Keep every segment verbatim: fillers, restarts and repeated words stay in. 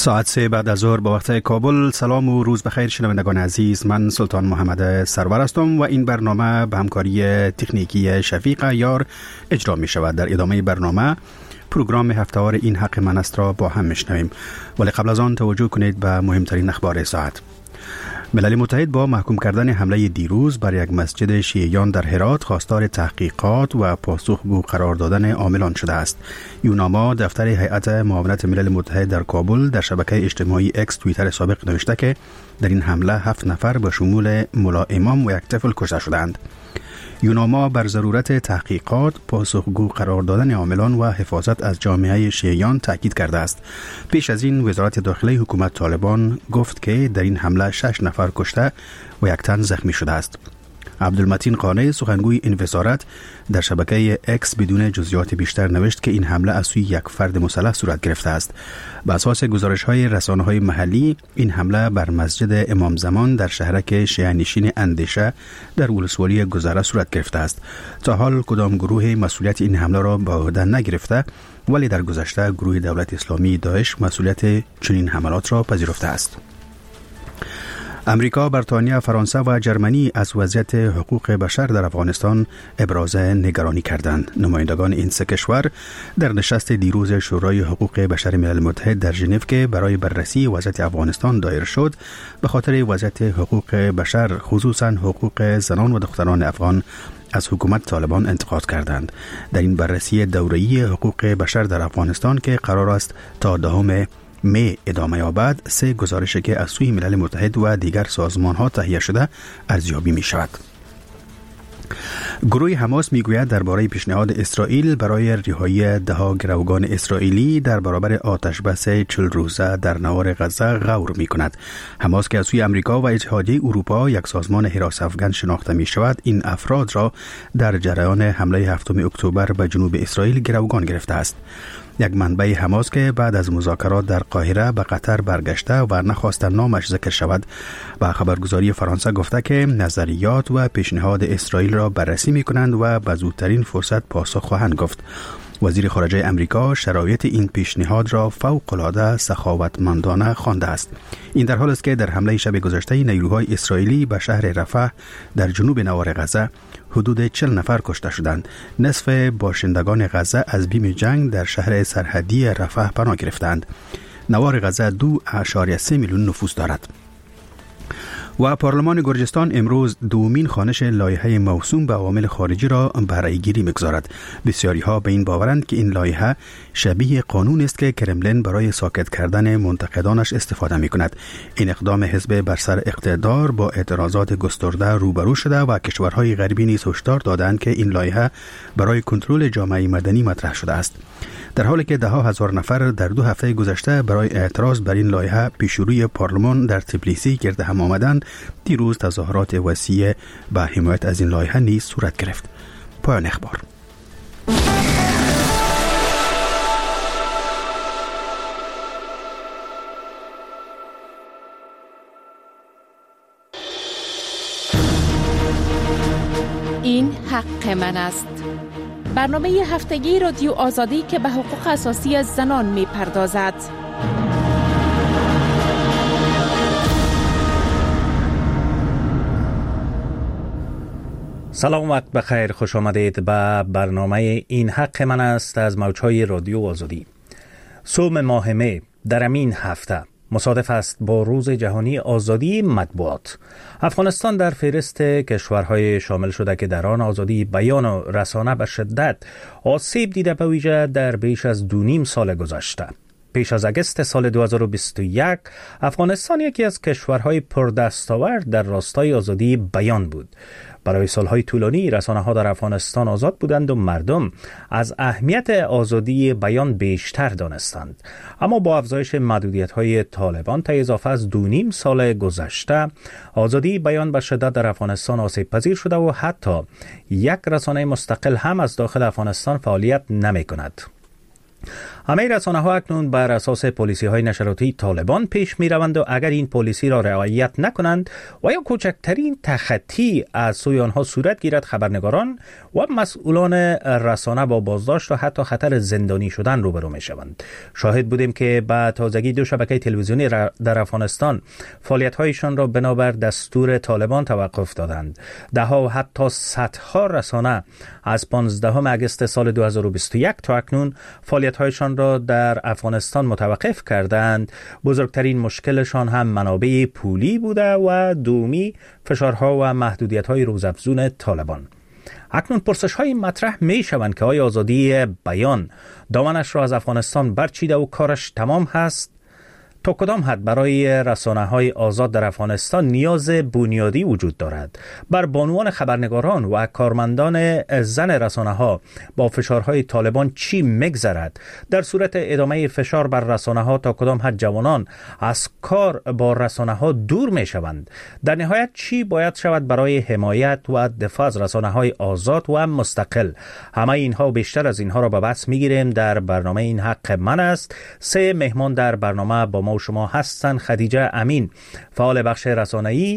ساعت سه بعد از ظهر با وقت کابل. سلام و روز بخیر شنوندگان عزیز، من سلطان محمد سرور هستم و این برنامه به همکاری تکنیکی شفیق یار اجرا می شود. در ادامه برنامه پروگرام هفته‌وار این حق من است را با هم میشنویم، ولی قبل از آن توجه کنید به مهمترین اخبار ساعت. ملل متحد با محکوم کردن حمله دیروز بر یک مسجد شیعیان در هرات خواستار تحقیقات و پاسخگو قرار دادن عاملان شده است. یوناما دفتر هیئت معاونت ملل متحد در کابل در شبکه اجتماعی اکس توییتر سابق نوشته که در این حمله هفت نفر به شمول ملا امام و یک طفل کشته شدند. یوناما بر ضرورت تحقیقات، پاسخگو قرار دادن عاملان و حفاظت از جامعه شیعیان تاکید کرده است. پیش از این وزارت داخله حکومت طالبان گفت که در این حمله شش نفر کشته و یک تن زخمی شده است. عبدالمتین قانع سخنگوی این وزارت در شبکه اکس بدون جزئیات بیشتر نوشت که این حمله از سوی یک فرد مسلح صورت گرفته است. بر اساس گزارش‌های رسانه‌های محلی، این حمله بر مسجد امام زمان در شهرک شیعه نشین اندیشه در ولسوالی گذره صورت گرفته است. تا حال کدام گروه مسئولیت این حمله را به عهده نگرفته، ولی در گذشته گروه دولت اسلامی داعش مسئولیت چنین حملات را پذیرفته است. امریکا، بریتانیا، فرانسه و جرمنی از وضعیت حقوق بشر در افغانستان ابراز نگرانی کردند. نمایندگان این سه کشور در نشست دیروز شورای حقوق بشر ملل متحد در ژنو که برای بررسی وضعیت افغانستان دایر شد، به خاطر وضعیت حقوق بشر خصوصا حقوق زنان و دختران افغان از حکومت طالبان انتقاد کردند. در این بررسی دوره‌ای حقوق بشر در افغانستان که قرار است تا دهم می ادامه یابد، سه گزارشی که از سوی ملل متحد و دیگر سازمان ها تهیه شده ارزیابی می شود. گروه حماس میگوید درباره پیشنهاد اسرائیل برای رهایی ده گروگان اسرائیلی در برابر آتش بس چهل روزه در نوار غزه غور می کند. حماس که از سوی امریکا و اتحادیه اروپا یک سازمان حراس افغان شناخته می شود، این افراد را در جریان حمله هفتم اکتبر به جنوب اسرائیل گروگان گرفته است. یک منبع حماس که بعد از مذاکرات در قاهره به قطر برگشته و نخواست نامش ذکر شود، با خبرگزاری فرانسه گفته که نظریات و پیشنهاد اسرائیل را بررسی می کنند و به زودترین فرصت پاسخ خواهند گفت. وزیر خارجه امریکا شرایط این پیشنهاد را فوق‌العاده سخاوتمندانه خوانده است. این در حالی است که در حمله شب گذشته نیروهای اسرائیلی به شهر رفح در جنوب نوار غزه حدود چهل نفر کشته شدند. نصف باشندگان غزه از بیم جنگ در شهر سرحدی رفح پناه گرفتند. نوار غزه دو اعشاریه سه میلیون نفوس دارد. و پارلمان گرجستان امروز دومین خوانش لایحه موسوم به عوامل خارجی را برای گیری می‌گذارد. بسیاری ها به این باورند که این لایحه شبیه قانون است که کرملین برای ساکت کردن منتقدانش استفاده می‌کند. این اقدام حزب بر سر اقتدار با اعتراضات گسترده روبرو شده و کشورهای غربی نیز هشدار دادند که این لایحه برای کنترل جامعه مدنی مطرح شده است. در حالی که ده ها هزار نفر در دو هفته گذشته برای اعتراض بر این لایحه پیشروی پارلمان در تبلیسی گرد هم آمدند، دیروز تظاهرات وسیع به حمایت از این لایحه نیز صورت گرفت. پایان اخبار. این حق من است. برنامه هفتگی رادیو آزادی که به حقوق اساسی زنان می پردازد. سلام، وقت بخیر، خوش آمدید به برنامه این حق من است از موجهای رادیو آزادی. صوم ماه می در این هفته مصادف است با روز جهانی آزادی مطبوعات. افغانستان در فهرست کشورهای شامل شده که در آن آزادی بیان و رسانه به شدت آسیب دیده، به ویژه در بیش از دو نیم سال گذشته. پیش از اگست سال دو هزار و بیست و یک افغانستان یکی از کشورهای پردستاورد در راستای آزادی بیان بود. برای سالهای طولانی رسانه‌ها در افغانستان آزاد بودند و مردم از اهمیت آزادی بیان بیشتر دانستند. اما با افزایش محدودیت‌های طالبان تا اضافه از دو نیم سال گذشته، آزادی بیان به شدت در افغانستان آسیب پذیر شده و حتی یک رسانه مستقل هم از داخل افغانستان فعالیت نمی‌کند. همه رسانه‌ها اکنون بر اساس پالیسی‌های نشراتی طالبان پیش می‌روند و اگر این پالیسی را رعایت نکنند و یا کوچکترین تخطی از سوی آنها صورت گیرد، خبرنگاران و مسئولان رسانه با بازداشت و حتی خطر زندانی شدن روبرو می‌شوند. شاهد بودیم که با تازگی دو شبکه تلویزیونی در افغانستان فعالیت‌هایشان را بنابر دستور طالبان توقف دادند. ده‌ها و حتی صدها رسانه از پانزدهم اگست سال دو هزار و بیست و یک تا اکنون فعالیت‌هایشان را در افغانستان متوقف کردند. بزرگترین مشکلشان هم منابع پولی بوده و دومی فشارها و محدودیت‌های روزافزون طالبان. اکنون پرسش‌های مطرح می‌شوند که آیا آزادی بیان دامنش را از افغانستان برچیده و کارش تمام هست؟ تا کدام حد برای رسانه‌های آزاد در افغانستان نیاز بنیادی وجود دارد؟ بر بانوان خبرنگاران و کارمندان زن رسانه‌ها با فشارهای طالبان چی می‌گذرد؟ در صورت ادامه فشار بر رسانه‌ها تا کدام حد جوانان از کار با رسانه‌ها دور می‌شوند؟ در نهایت چی باید شود برای حمایت و دفاع از رسانه‌های آزاد و مستقل؟ همه اینها و بیشتر از اینها را به بحث می‌گیریم در برنامه این حق من است. سه مهمان در برنامه با ما و شما هستند: خدیجه امین، فعال بخش رسانه‌ای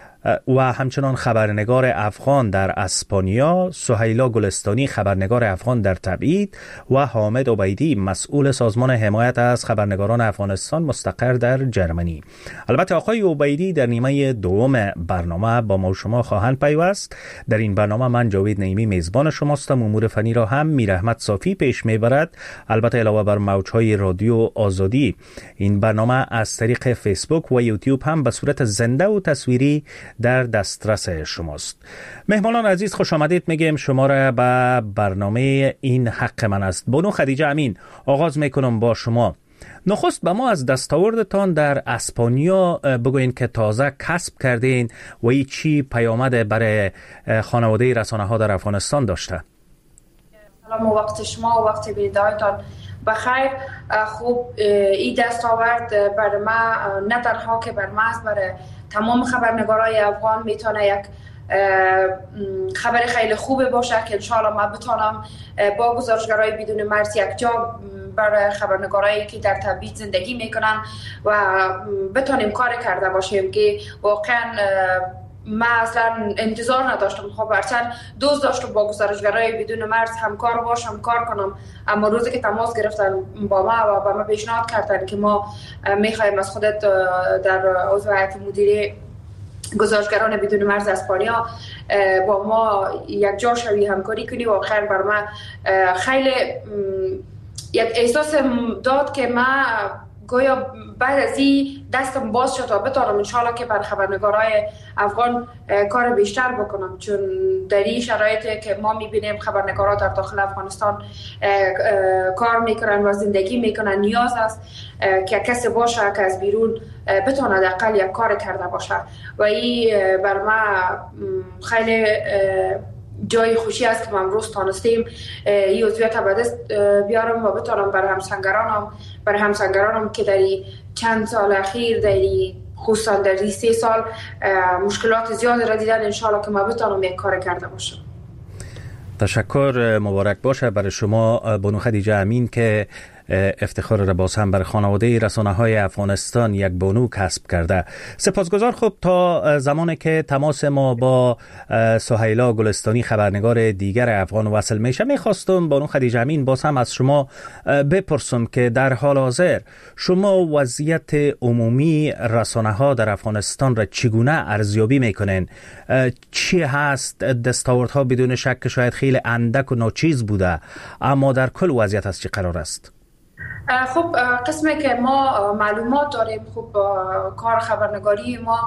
و همچنان خبرنگار افغان در اسپانیا، سهیلا گلستانی، خبرنگار افغان در تبعید و حامد عبیدی، مسئول سازمان حمایت از خبرنگاران افغانستان مستقر در جرمنی. البته آقای عبیدی در نیمه دوم برنامه با ما و شما خواهند پیوست. در این برنامه من جاوید نعیمی میزبان شماستم. امور فنی را هم میر احمد صافی پیش میبرد. البته علاوه بر موجهای رادیو آزادی، این برنامه از طریق فیسبوک و یوتیوب هم به صورت زنده و تصویری در دسترس شماست. مهمانان عزیز، خوش آمدید میگم شما را به برنامه این حق من است. بانو خدیجه امین، آغاز میکنم با شما. نخست به ما از دستاوردتان در اسپانیا بگوین که تازه کسب کردین و ای چی پیامد برای خانواده رسانه ها در افغانستان داشته؟ سلام و وقت شما و وقت بیدایتان بخیر. خوب، این دستاورد بر ما نه تنها که بر ما است، برای تمام خبرنگارای افغان میتونه یک خبر خیلی خوبه باشه که انشاءالله ما بتونم با گزارشگرای بدون مرز یک جا برای خبرنگارایی که در تبعید زندگی میکنن و بتونیم کار کرده باشیم که واقعا ما اصلا انتظار نداشتم. خب هرچند دوست داشتم با گزارشگرای بدون مرز همکار باشم، کار کنم، اما روزی که تماس گرفتن با ما و با ما پیشنهاد کردن که ما میخوایم از خودت در عضو هیئت مدیره گزارشگران بدون مرز اسپانیا با ما یک جا شوی همکاری کنی، واقعا بر ما خیلی یک احساس داد که ما گویا بعد از این دستم باز شد تا بتونم انشالله که بر خبرنگارای افغان کار بیشتر بکنم، چون در این شرایطی که ما میبینیم خبرنگارا در داخل افغانستان کار میکنن و زندگی میکنن، نیاز است که کسی باشه که از بیرون بتونه حداقل یک کار کرده باشه و این بر ما خیلی جای خوشی است که ما امروز تانستیم این عضویت به دست بیارم و بتونم برای همسنگرانم برای همسنگرانم که در چند سال اخیر در خصوصا در سه سال مشکلات زیاد را دیدن، انشالله که ما بتونم یک کار کرده باشم. تشکر، مبارک باشه برای شما بانو خدیجه امین که افتخار را باز هم بر خانواده رسانه‌های افغانستان یک بانو کسب کرده. سپاسگزار. خب تا زمانی که تماس ما با سهیلا گلستانی خبرنگار دیگر افغان وصل میشه، میخواستم بانو خدیجه امین باز هم از شما بپرسم که در حال حاضر شما وضعیت عمومی رسانه‌ها در افغانستان را چگونه ارزیابی میکنین؟ چی هست دستاوردها؟ بدون شک که شاید خیلی اندک و ناچیز بوده، اما در کل وضعیت از چی قرار است؟ خب قسمی که ما معلومات داریم، خب کار خبرنگاری ما،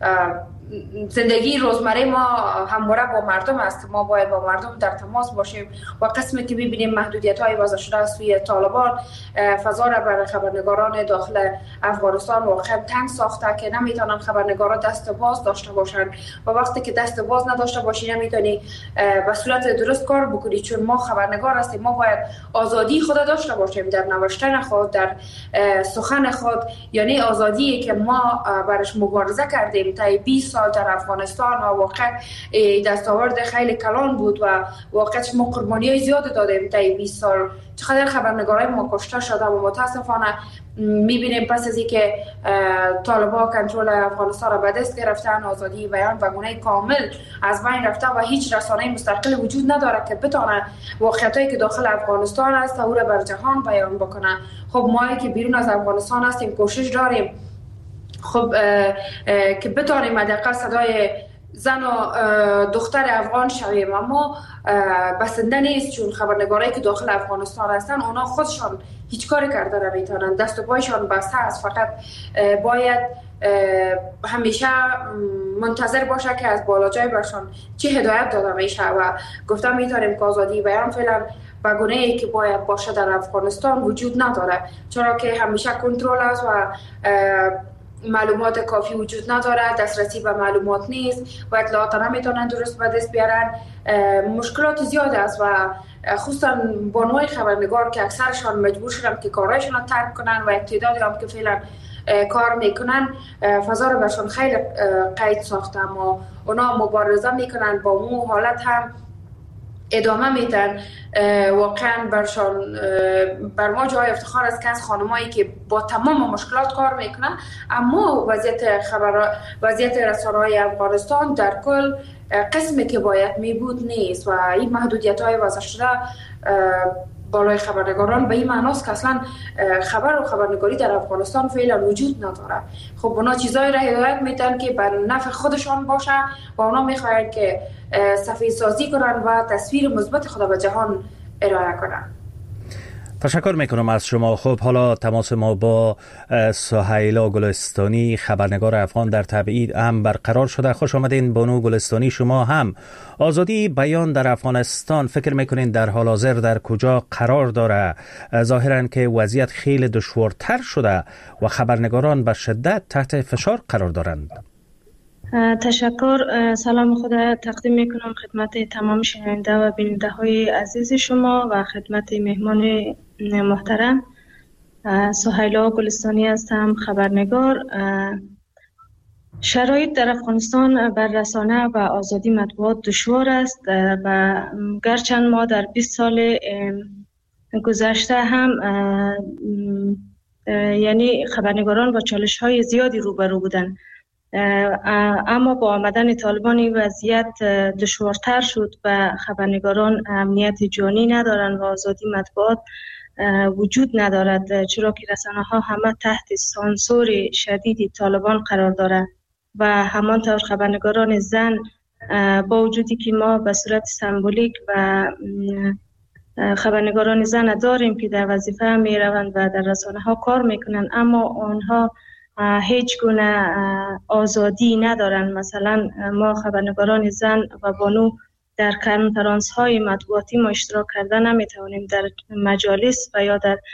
زندگی روزمره ما همواره با مردم است، ما باید با مردم در تماس باشیم و قسمی که می‌بینیم محدودیت‌های وضع شده از سوی طالبان فضا را برای خبرنگاران داخل افغانستان واقعا تنگ ساخته که نمیتونن خبرنگارا دست باز داشته باشن و وقتی که دست باز نداشته باشی نمیتونی به صورت درست کار بکنی، چون ما خبرنگار هستیم، ما باید آزادی خود داشته باشیم در نوشتن خود، در سخن خود، یعنی آزادی که ما برش مبارزه کردیم تا بیست سال در افغانستان و واقعا دستاورد خیلی کلان بود و واقعا ما قربانی‌های زیاد دادیم در بیست سال. چقدر خبرنگارای ما کشته شده و متاسفانه میبینیم پس از اینکه طالبان کنترل افغانستان را به دست گرفتن، آزادی بیان و گونه کامل از بین رفته و هیچ رسانه مستقل وجود نداره که بتونه واقعیتایی که داخل افغانستان است او را بر جهان بیان بکنه. خب ما که بیرون از افغانستان هستیم کوشش داریم خب اه اه که بتونیم حداقل صدای زن و دختر افغان شویم، اما بسنده نیست چون خبرنگارایی که داخل افغانستان هستن اونا خودشان هیچ کاری کرده نمیتونن، دست و پایشان بسته است. فقط باید همیشه منتظر باشه که از بالا جای برشان چه هدایت داده میشه و گفتم میتونیم که آزادی بیان فعلا به گونه‌ای که باید باشه در افغانستان وجود نداره، چرا که همیشه کنترل است و معلومات کافی وجود نداره، دسترسی به معلومات نیست و اطلاعات نمیتونن درست به دست بیارن. مشکلات زیاد است و خصوصا بانوی خبرنگار که اکثرشان مجبور شدن که کارهایشون رو ترک کنن و تعدادی هم که فعلا کار میکنن فضا رو برشان خیلی قید ساخته، اما اونا مبارزه میکنن با مو حالت هم ادامه میدن. واقعا برشان بر ما جای افتخار است که از خانمایی که با تمام مشکلات کار میکنن، اما وضعیت خبر وضعیت رسانه‌های افغانستان در کل قسمی که باید میبود نیست و این محدودیت های وضع شده بالای خبرنگاران به این معناست که اصلا خبر و خبرنگاری در افغانستان فعلا وجود نداره. خب اونا چیزایی را هدایت میدن که بر نفع خودشان باشه و اونا میخواهند که صفحه سازی کنن و تصویر مثبت خود به جهان ارائه کنن. تشکر میکنم از شما. خب حالا تماس ما با سهیلا گلستانی خبرنگار افغان در تبعید هم برقرار شده. خوش آمدین بانو گلستانی. شما هم آزادی بیان در افغانستان فکر میکنین در حال حاضر در کجا قرار داره؟ ظاهرا که وضعیت خیلی دشوارتر شده و خبرنگاران به شدت تحت فشار قرار دارند. تشکر. سلام خود تقدیم میکنم خدمت تمام شنونده و بیننده های عزیز شما و خدمت مهمان محترم. سهیلا گلستانی هستم، خبرنگار. شرایط در افغانستان بر رسانه و آزادی مطبوعات دشوار است و گرچند ما در بیست سال گذشته هم یعنی خبرنگاران با چالش های زیادی روبرو بودند، اما با آمدن طالبان وضعیت دشوارتر شد و خبرنگاران امنیت جانی ندارند و آزادی مطبوعات وجود ندارد، چرا که رسانه‌ها همه تحت سانسور شدید طالبان قرار دارند و همانطور خبرنگاران زن با وجودی که ما به صورت سمبولیک و خبرنگاران زن داریم که در وظیفه می روند و در رسانه‌ها کار میکنند، اما آنها هیچ گونه آزادی ندارند. مثلا ما خبرنگاران زن و بانو در کنفرانس های مطبوعاتی ما اشتراک کردن نمیتوانیم، در مجالس و یا در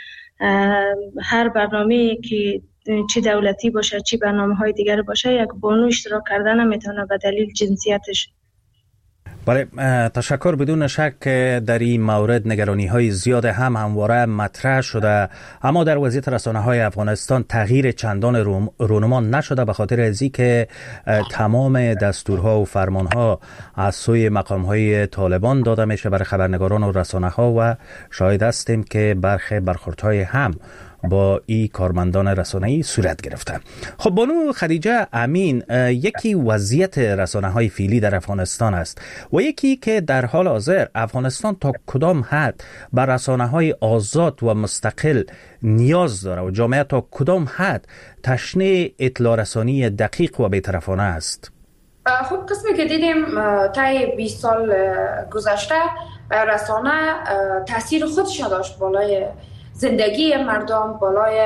هر برنامه‌ای که چی دولتی باشه چی برنامه های دیگر باشه یک بانو اشتراک کردن نمیتونه به دلیل جنسیتش. بله، تشکر. بدون شک در این مورد نگرانی های زیاد هم همواره مطرح شده، اما در وضعیت رسانه های افغانستان تغییر چندان رونما نشده به خاطر از اینکه تمام دستورها و فرمانها از سوی مقام های طالبان داده میشه برای خبرنگاران و رسانه ها و شاهد هستیم که برخی برخوردهای هم با این کارمندان رسانه‌ای صورت گرفته. خب بانو خدیجه امین، یکی وضعیت رسانه‌های فعلی در افغانستان است و یکی که در حال حاضر افغانستان تا کدام حد بر رسانه‌های آزاد و مستقل نیاز داره و جامعه تا کدام حد تشنه اطلاع رسانی دقیق و بی‌طرفانه است؟ خب قسمی که دیدیم طی بیست سال گذشته رسانه تاثیر خودش داشت بالای زندگی مردم، بالای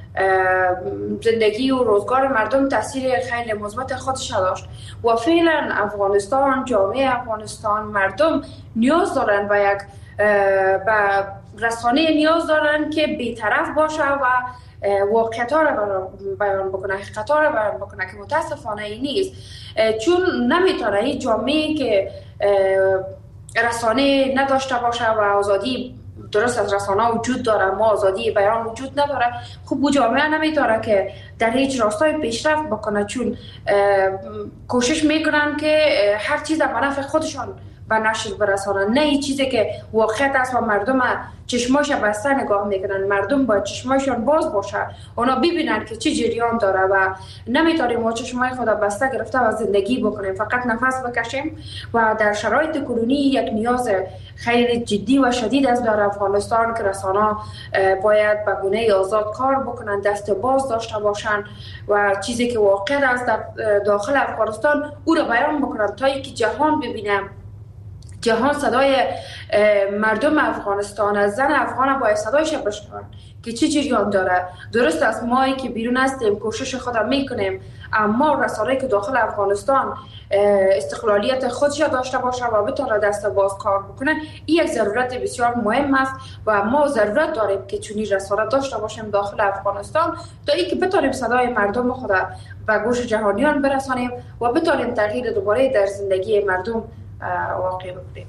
زندگی و روزگار مردم تاثیر خیلی مثبت خودش داشت و فعلا افغانستان، جامعه افغانستان، مردم نیاز دارن و یک به رسانه نیاز دارن که بی‌طرف باشه و واقعیت‌ها رو بیان بکنه، حقیقت‌ها رو بیان بکنه که متاسفانه این نیست، چون نمیتونه این جامعه که رسانه نداشته باشه و آزادی درست از رسانه وجود داره، ما آزادی بیان وجود نداره، خب او جامعه نمیتاره که در هیچ راستای پیشرفت بکنه، چون کوشش میکنن که هر چیز به نفع خودشان به نشر برسانن، نه این چیزی که واقعیت است و مردم چشماش بسته نگاه میکنن. مردم با چشماشون باز باشه، اونا ببینن که چه جریان داره و نمیتونیم ما چشمای خود بسته گرفته و زندگی بکنیم، فقط نفس بکشیم. و در شرایط کنونی یک نیاز خیلی جدی و شدید است در افغانستان که رسانه باید به گونه آزاد کار بکنن، دست باز داشته باشن و چیزی که واقع است در داخل افغانستان او را بیان بکنن تا اینکه جهان ببینه، جهان صدای مردم افغانستان از زن افغان باید صدایش بشنون که چه جریان داره. درست است مایی که بیرون هستیم کوشش خود میکنیم، اما رسانه‌ای که داخل افغانستان استقلالیت خودش داشته باشه و بتونه دست باز کار بکنه، این یک ضرورت بسیار مهم است و ما ضرورت داریم که چنین رسانه داشته باشیم داخل افغانستان تا اینکه بتونیم صدای مردم خود به گوش جهانیان برسانیم و بتونیم تغییر دوباره در زندگی مردم واقع بکنیم.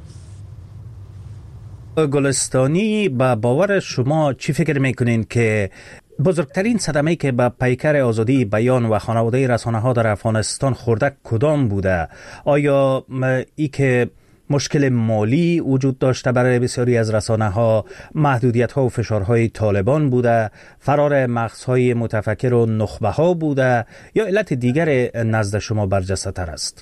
گلستانی، با باور شما چی فکر میکنین که بزرگترین صدمه‌ای که به پیکر آزادی بیان و خانواده رسانه ها در افغانستان خورده کدام بوده؟ آیا ای که مشکل مالی وجود داشته برای بسیاری از رسانه ها، محدودیت ها و فشارهای طالبان بوده، فرار مغزهای متفکر و نخبه ها بوده، یا علت دیگر نزد شما برجسته تر است؟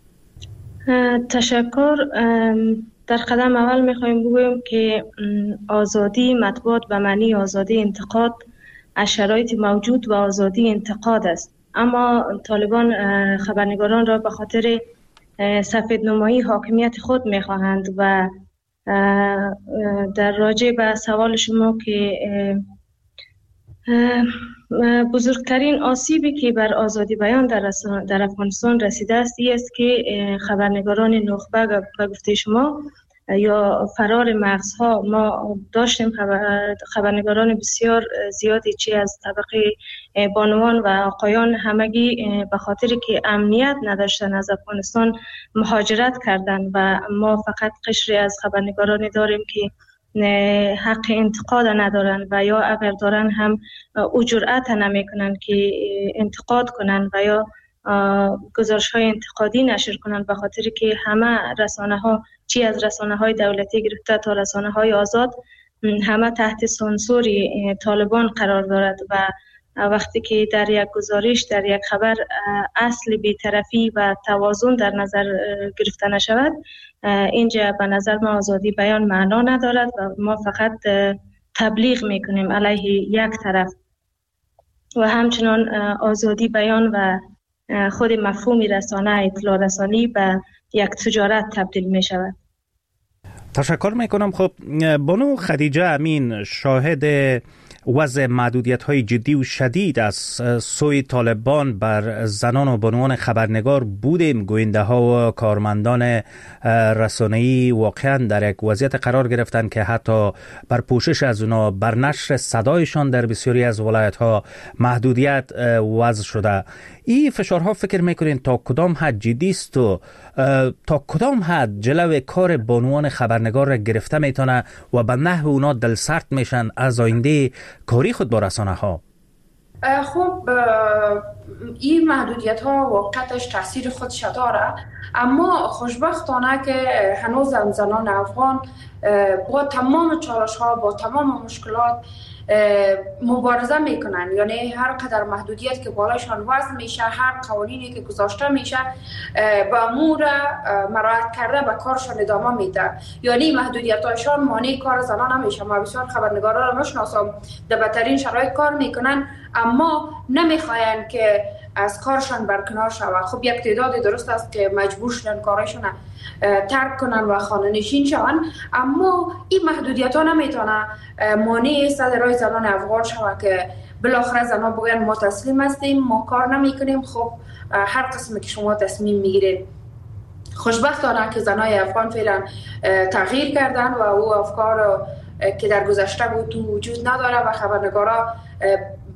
تشکر. در قدم اول میخوایم بگویم که آزادی مطبوعات به معنی آزادی انتقاد از شرایط موجود و آزادی انتقاد است، اما طالبان خبرنگاران را به خاطر سفید نمایی حاکمیت خود میخواهند. و در راجع به سوال شما که بزرگترین آسیبی که بر آزادی بیان در, در افغانستان رسیده است این است که خبرنگاران نخبه به گفته شما یا فرار مغزها، ما داشتیم خبر خبرنگاران بسیار زیادی چه از طبقه بانوان و آقایان همگی به خاطر که امنیت نداشتن از افغانستان مهاجرت کردند و ما فقط قشری از خبرنگارانی داریم که حق انتقاد ندارن و یا اگر دارن هم او جرأت نمی کنن که انتقاد کنن و یا گزارش های انتقادی نشر کنن، به خاطر که همه رسانه ها چی از رسانه های دولتی گرفته تا رسانه های آزاد همه تحت سانسوری طالبان قرار دارد و وقتی که در یک گزارش در یک خبر اصل بی‌طرفی و توازن در نظر گرفته نشود، اینجا به نظر ما آزادی بیان معنا ندارد و ما فقط تبلیغ میکنیم علیه یک طرف و همچنان آزادی بیان و خود مفهوم رسانه اطلاع رسانی به یک تجارت تبدیل می شود. تشکر میکنم. خب بانو خدیجه امین، شاهد وضع محدودیت های جدی و شدید از سوی طالبان بر زنان و بانوان خبرنگار بودیم. گوینده ها و کارمندان رسانه‌ای واقعا در یک وضعیت قرار گرفتن که حتی بر پوشش از اونا بر نشر صدایشان در بسیاری از ولایت ها محدودیت وضع شده. این فشارها فکر میکنین تا کدام حد جدی است و تا کدام حد جلو کار بانوان خبرنگار را گرفته میتونه و به نحو اونا دلسرد میشن از آینده کاری خود با رسانه ها؟ خب این محدودیت ها واقعتش تاثیر خودش داره، اما خوشبختانه که هنوز هم زنان افغان با تمام چالش ها با تمام مشکلات مبارزه میکنن. یعنی هر قدر محدودیت که بالایشان وضع میشه، هر قوانینی که گذاشته میشه با امور مراعات کرده به کارشان ادامه میده. یعنی محدودیت هایشان مانع کار زنان نمیشه. ما بسیار خبرنگاران رو میشناسم در بدترین شرایط کار میکنن اما نمیخواین که از کارشان برکنار شود. خب یک تعداد درست است که مجبور شدن کارشان ترک کنن و خانه نشین شون، اما این محدودیت ها نمیتونه مانع صدر راه زنان افغان شود که بالاخره زنان بگوین ما تسلیم هستیم، ما کار نمی کنیم. خب هر قسمی که شما تصمیم میگیرید. خوشبختانه که زنای افغان فعلا تغییر کردن و او افکار که در گذشته بود تو وجود نداره و خبرنگارا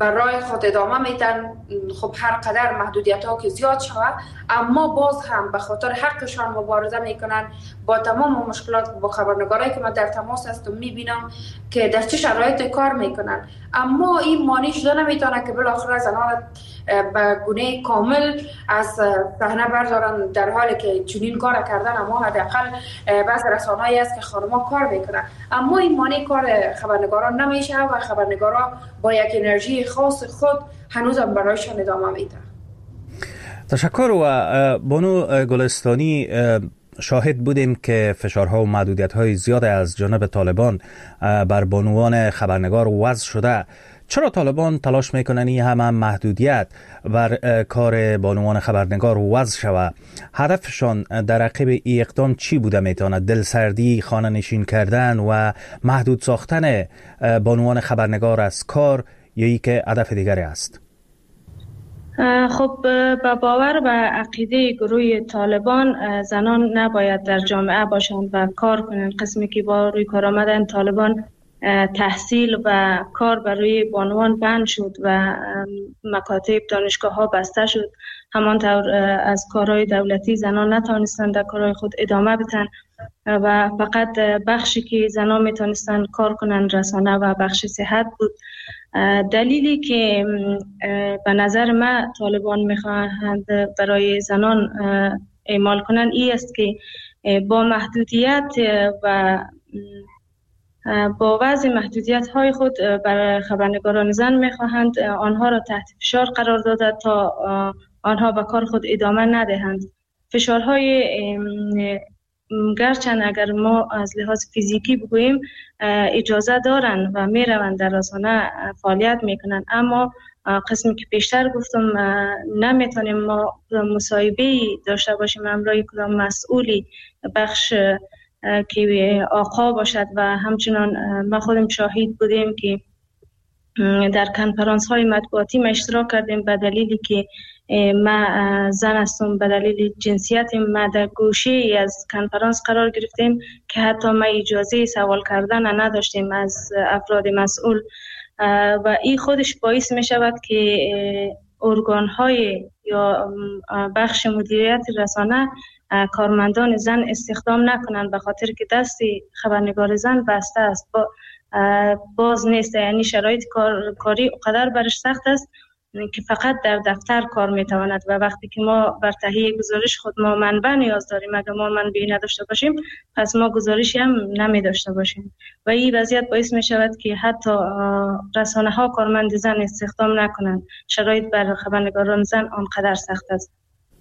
برای خود ادامه میتن. خب هر قدر محدودیت ها که زیاد شود اما باز هم به خاطر حقشان مبارزه میکنن با تمام مشکلات. با خبرنگارایی که من در تماس هستم میبینم که در چه شرایط کار میکنن، اما این مانع شده نمیتونه که بالاخره زنان به گونه کامل از صحنه بردارن، در حالی که چنین کار کردن اما حداقل بعض رسانه‌ای است که خانم‌ها کار میکنن، اما این مانع کار خبرنگاران نمیشه و خبرنگاران با یک انرژی خاص خود هنوزم برایشان ادامه میدن. تشکر. و بانو گلستانی، شاهد بودیم که فشارها و محدودیت‌های زیاد از جانب طالبان بر بانوان خبرنگار وضع شده. چرا طالبان تلاش میکنن این همه محدودیت بر کار بانوان خبرنگار وضع شود؟ هدفشان در عقب این اقدام چی بوده میتواند؟ دلسردی، خانه نشین کردن و محدود ساختن بانوان خبرنگار از کار، یا ای که هدف دیگری است؟ خب با باور و عقیده گروه طالبان زنان نباید در جامعه باشند و کار کنند. قسمی که با روی کار آمدن طالبان تحصیل و کار برای بانوان بند شد و مکاتب دانشگاه ها بسته شد. همانطور از کارهای دولتی زنان نتوانستند در کارهای خود ادامه بدن و فقط بخشی که زنان میتونستند کار کنند رسانه و بخش صحت بود. دلیلی که به نظر من طالبان میخواهند برای زنان اعمال کنند این است که با محدودیت و با وضع محدودیت های خود برای خبرنگاران زن میخواهند آنها را تحت فشار قرار داده تا آنها به کار خود ادامه ندهند. فشارهای گرچند اگر ما از لحاظ فیزیکی بگوییم اجازه دارند و میروند در رسانه فعالیت میکنند، اما قسمی که پیشتر گفتم نمیتونیم ما مصاحبه داشته باشیم همراه کدام مسئولی بخش که آقا باشد و همچنان ما خودم شاهد بودیم که در کنفرانس های مطبوعاتی ما اشتراک کردیم به دلیلی که ما زن هستم، به دلیل جنسیت ما در گوشه از کنفرانس قرار گرفتیم که حتی ما اجازه سوال کردن نداشتیم از افراد مسئول و این خودش باعث می شود که ارگان های یا بخش مدیریت رسانه کارمندان زن استخدام نکنند، به خاطر که دست خبرنگار زن بسته است، با باز نیست. یعنی شرایط کار، کاری اقدر برش سخت است که فقط در دفتر کار میتواند و وقتی که ما بر تهیه گزارش خود ما منبع نیاز داریم، اگر ما منبعی نداشته باشیم پس ما گزارشی هم نمی داشته باشیم و این وضعیت باعث می شود که حتی رسانه ها کارمند زن استخدام نکنند. شرایط بر خبرنگاران زن آنقدر سخت است.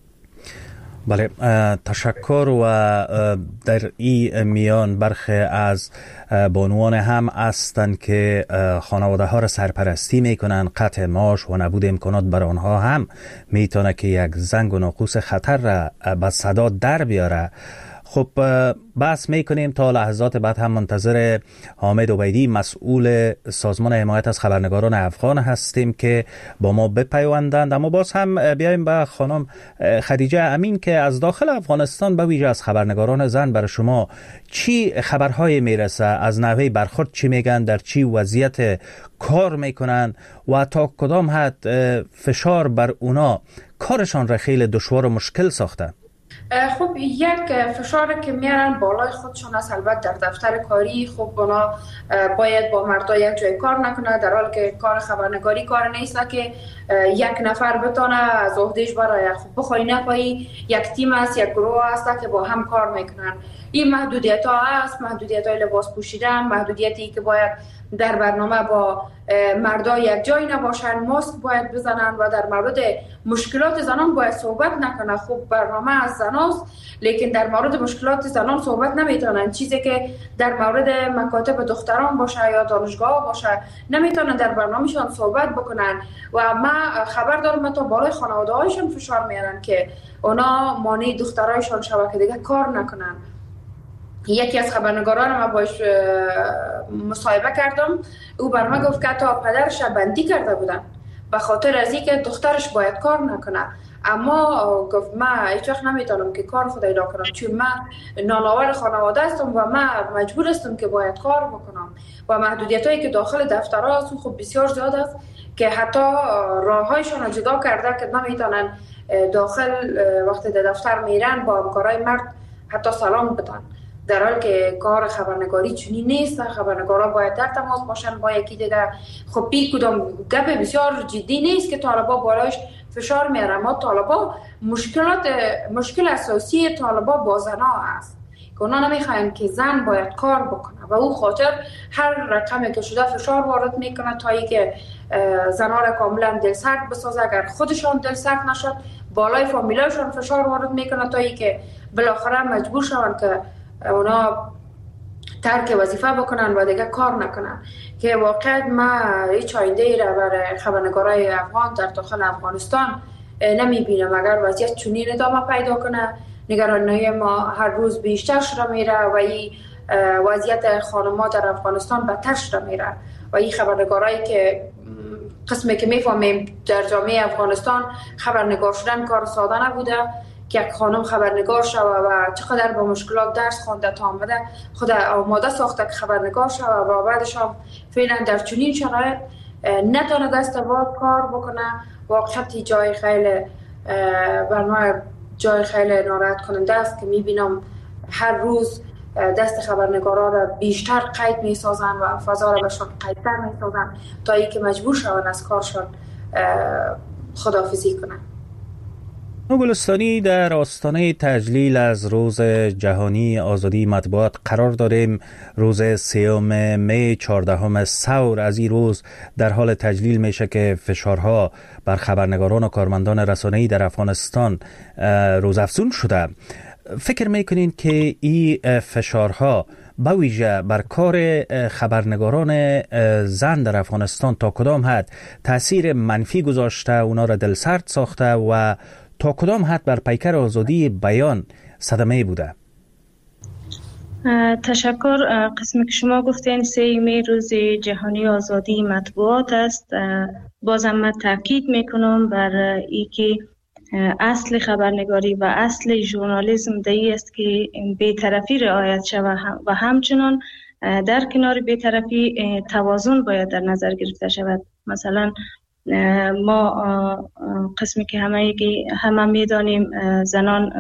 بله، تشکر. و در این میان برخی از بانوان هم هستند که خانواده ها را سرپرستی میکنن، قطع معاش و نبود امکانات بر آنها هم میتونه که یک زنگ و ناقوس خطر را به صدا در بیاره. خب بحث میکنیم تا لحظات بعد هم منتظر حامد عبیدی، مسئول سازمان حمایت از خبرنگاران افغان هستیم که با ما بپیوندند. اما باز هم بیایم به خانم خدیجه امین که از داخل افغانستان به ویژه از خبرنگاران زن برای شما چی خبرهای میرسه؟ از نحوه برخورد چی میگن؟ در چی وضعیت کار میکنن؟ و تا کدام حد فشار بر اونا کارشان را خیلی دشوار و مشکل ساخته؟ خب یک فشار که میارن بالای خودشون است. البته در دفتر کاری خب اونا باید با مردا یک جای کار نکنه، در حالی که کار خبرنگاری کار نیست که یک نفر بتونه از عهدهش برای خب بخوای نپایی. یک تیم است، یک گروه است که با هم کار میکنن. این محدودیت ها هست، محدودیت های لباس پوشیدن، محدودیتی که باید در برنامه با مردا یک جای نباشن، ماسک باید بزنن و در مورد مشکلات زنان باید صحبت نکنه. خب برنامه از زناست لیکن در مورد مشکلات زنان صحبت نمیتونن. چیزی که در مورد مکاتب دختران باشه یا دانشگاه باشه نمیتونن در برنامهشان صحبت بکنن و ما خبر دارم تا بالای خانواده هایشان فشار میارن که اونا مانع دخترایشان شوه که دیگه کار نکنن. یکی از خبرنگاران ما باش مصاحبه کردم، او بر ما گفت که تا پدرش بندی کرده بودن به خاطر از اینکه دخترش باید کار نکنه. اما گفت من هیچ وقت نمیتونم که کار خود ایجاد کنم، چون من نانآور خانواده هستم و من مجبور هستم که باید کار بکنم و محدودیت هایی که داخل دفتر ها هست خب بسیار زیاد است که حتی راه هایشان جدا کرده که نمیتونن داخل وقتی در دفتر میرن با همکارای مرد حتی سلام بدن، در حالی که کار خبرنگاری چنین نیست. خبرنگارا باید در تماس باشن با یکی دیگه. خب بی کدام گپ بسیار جدی نیست که طالبا بالاش فشار میاره، اما طالبا مشکلات مشکل اساسی طالبا با زنا است که اونا نمیخواین که زن باید کار بکنه و او خاطر هر رقمی که شده فشار وارد میکنه تا اینکه زنا را کاملا دلسرد بسازه. اگر خودشان دلسرد نشد بالای فامیلایشان فشار وارد میکنه تا اینکه بالاخره مجبور شون که اونا ترک وظیفه بکنن و دیگه کار نکنن. که واقعا ما هیچ آینده ای را برای خبرنگارای افغان در داخل افغانستان نمیبینم. اگر وضعیت چنین ادامه پیدا کنه نگرانی ما هر روز بیشتر شده میره و این وضعیت خانم‌ها در افغانستان بدتر شده میره و این خبرنگارایی که قسمی که میفهمیم در جامعه افغانستان خبرنگار شدن کار ساده نبوده که یک خانم خبرنگار شوه و چقدر با مشکلات درس خوانده تا آمده خود آماده ساخته که خبرنگار شوه و بعدش هم فعلا در چنین شرایط نتونه دست باز کار بکنه. واقعا جای خیلی برنامه جای خیلی ناراحت کننده است که میبینم هر روز دست خبرنگارا را بیشتر قید میسازن و فضا را بهشون قیدتر میسازن تا ای که مجبور شون از کارشون خداحافظی کنن. گلستانی، در آستانه تجلیل از روز جهانی آزادی مطبوعات قرار داریم. روز سیوم می چهاردهم ثور از این روز در حال تجلیل میشه که فشارها بر خبرنگاران و کارمندان رسانه‌ای در افغانستان روزافزون شده. فکر میکنین که این فشارها به ویژه بر کار خبرنگاران زن در افغانستان تا کدام حد تاثیر منفی گذاشته، اونا را دلسرد ساخته و تا کدام حد بر پیکر آزادی بیان صدمه بوده؟ تشکر. قسمی که شما گفتین سه می روز جهانی آزادی مطبوعات است. بازم من تاکید میکنم بر اینکه اصل خبرنگاری و اصل ژورنالیسم دایی است که بی‌طرفی رعایت شود و همچنان در کنار بی‌طرفی توازن باید در نظر گرفته شود. مثلا ما قسمی که همه همه میدانیم زنان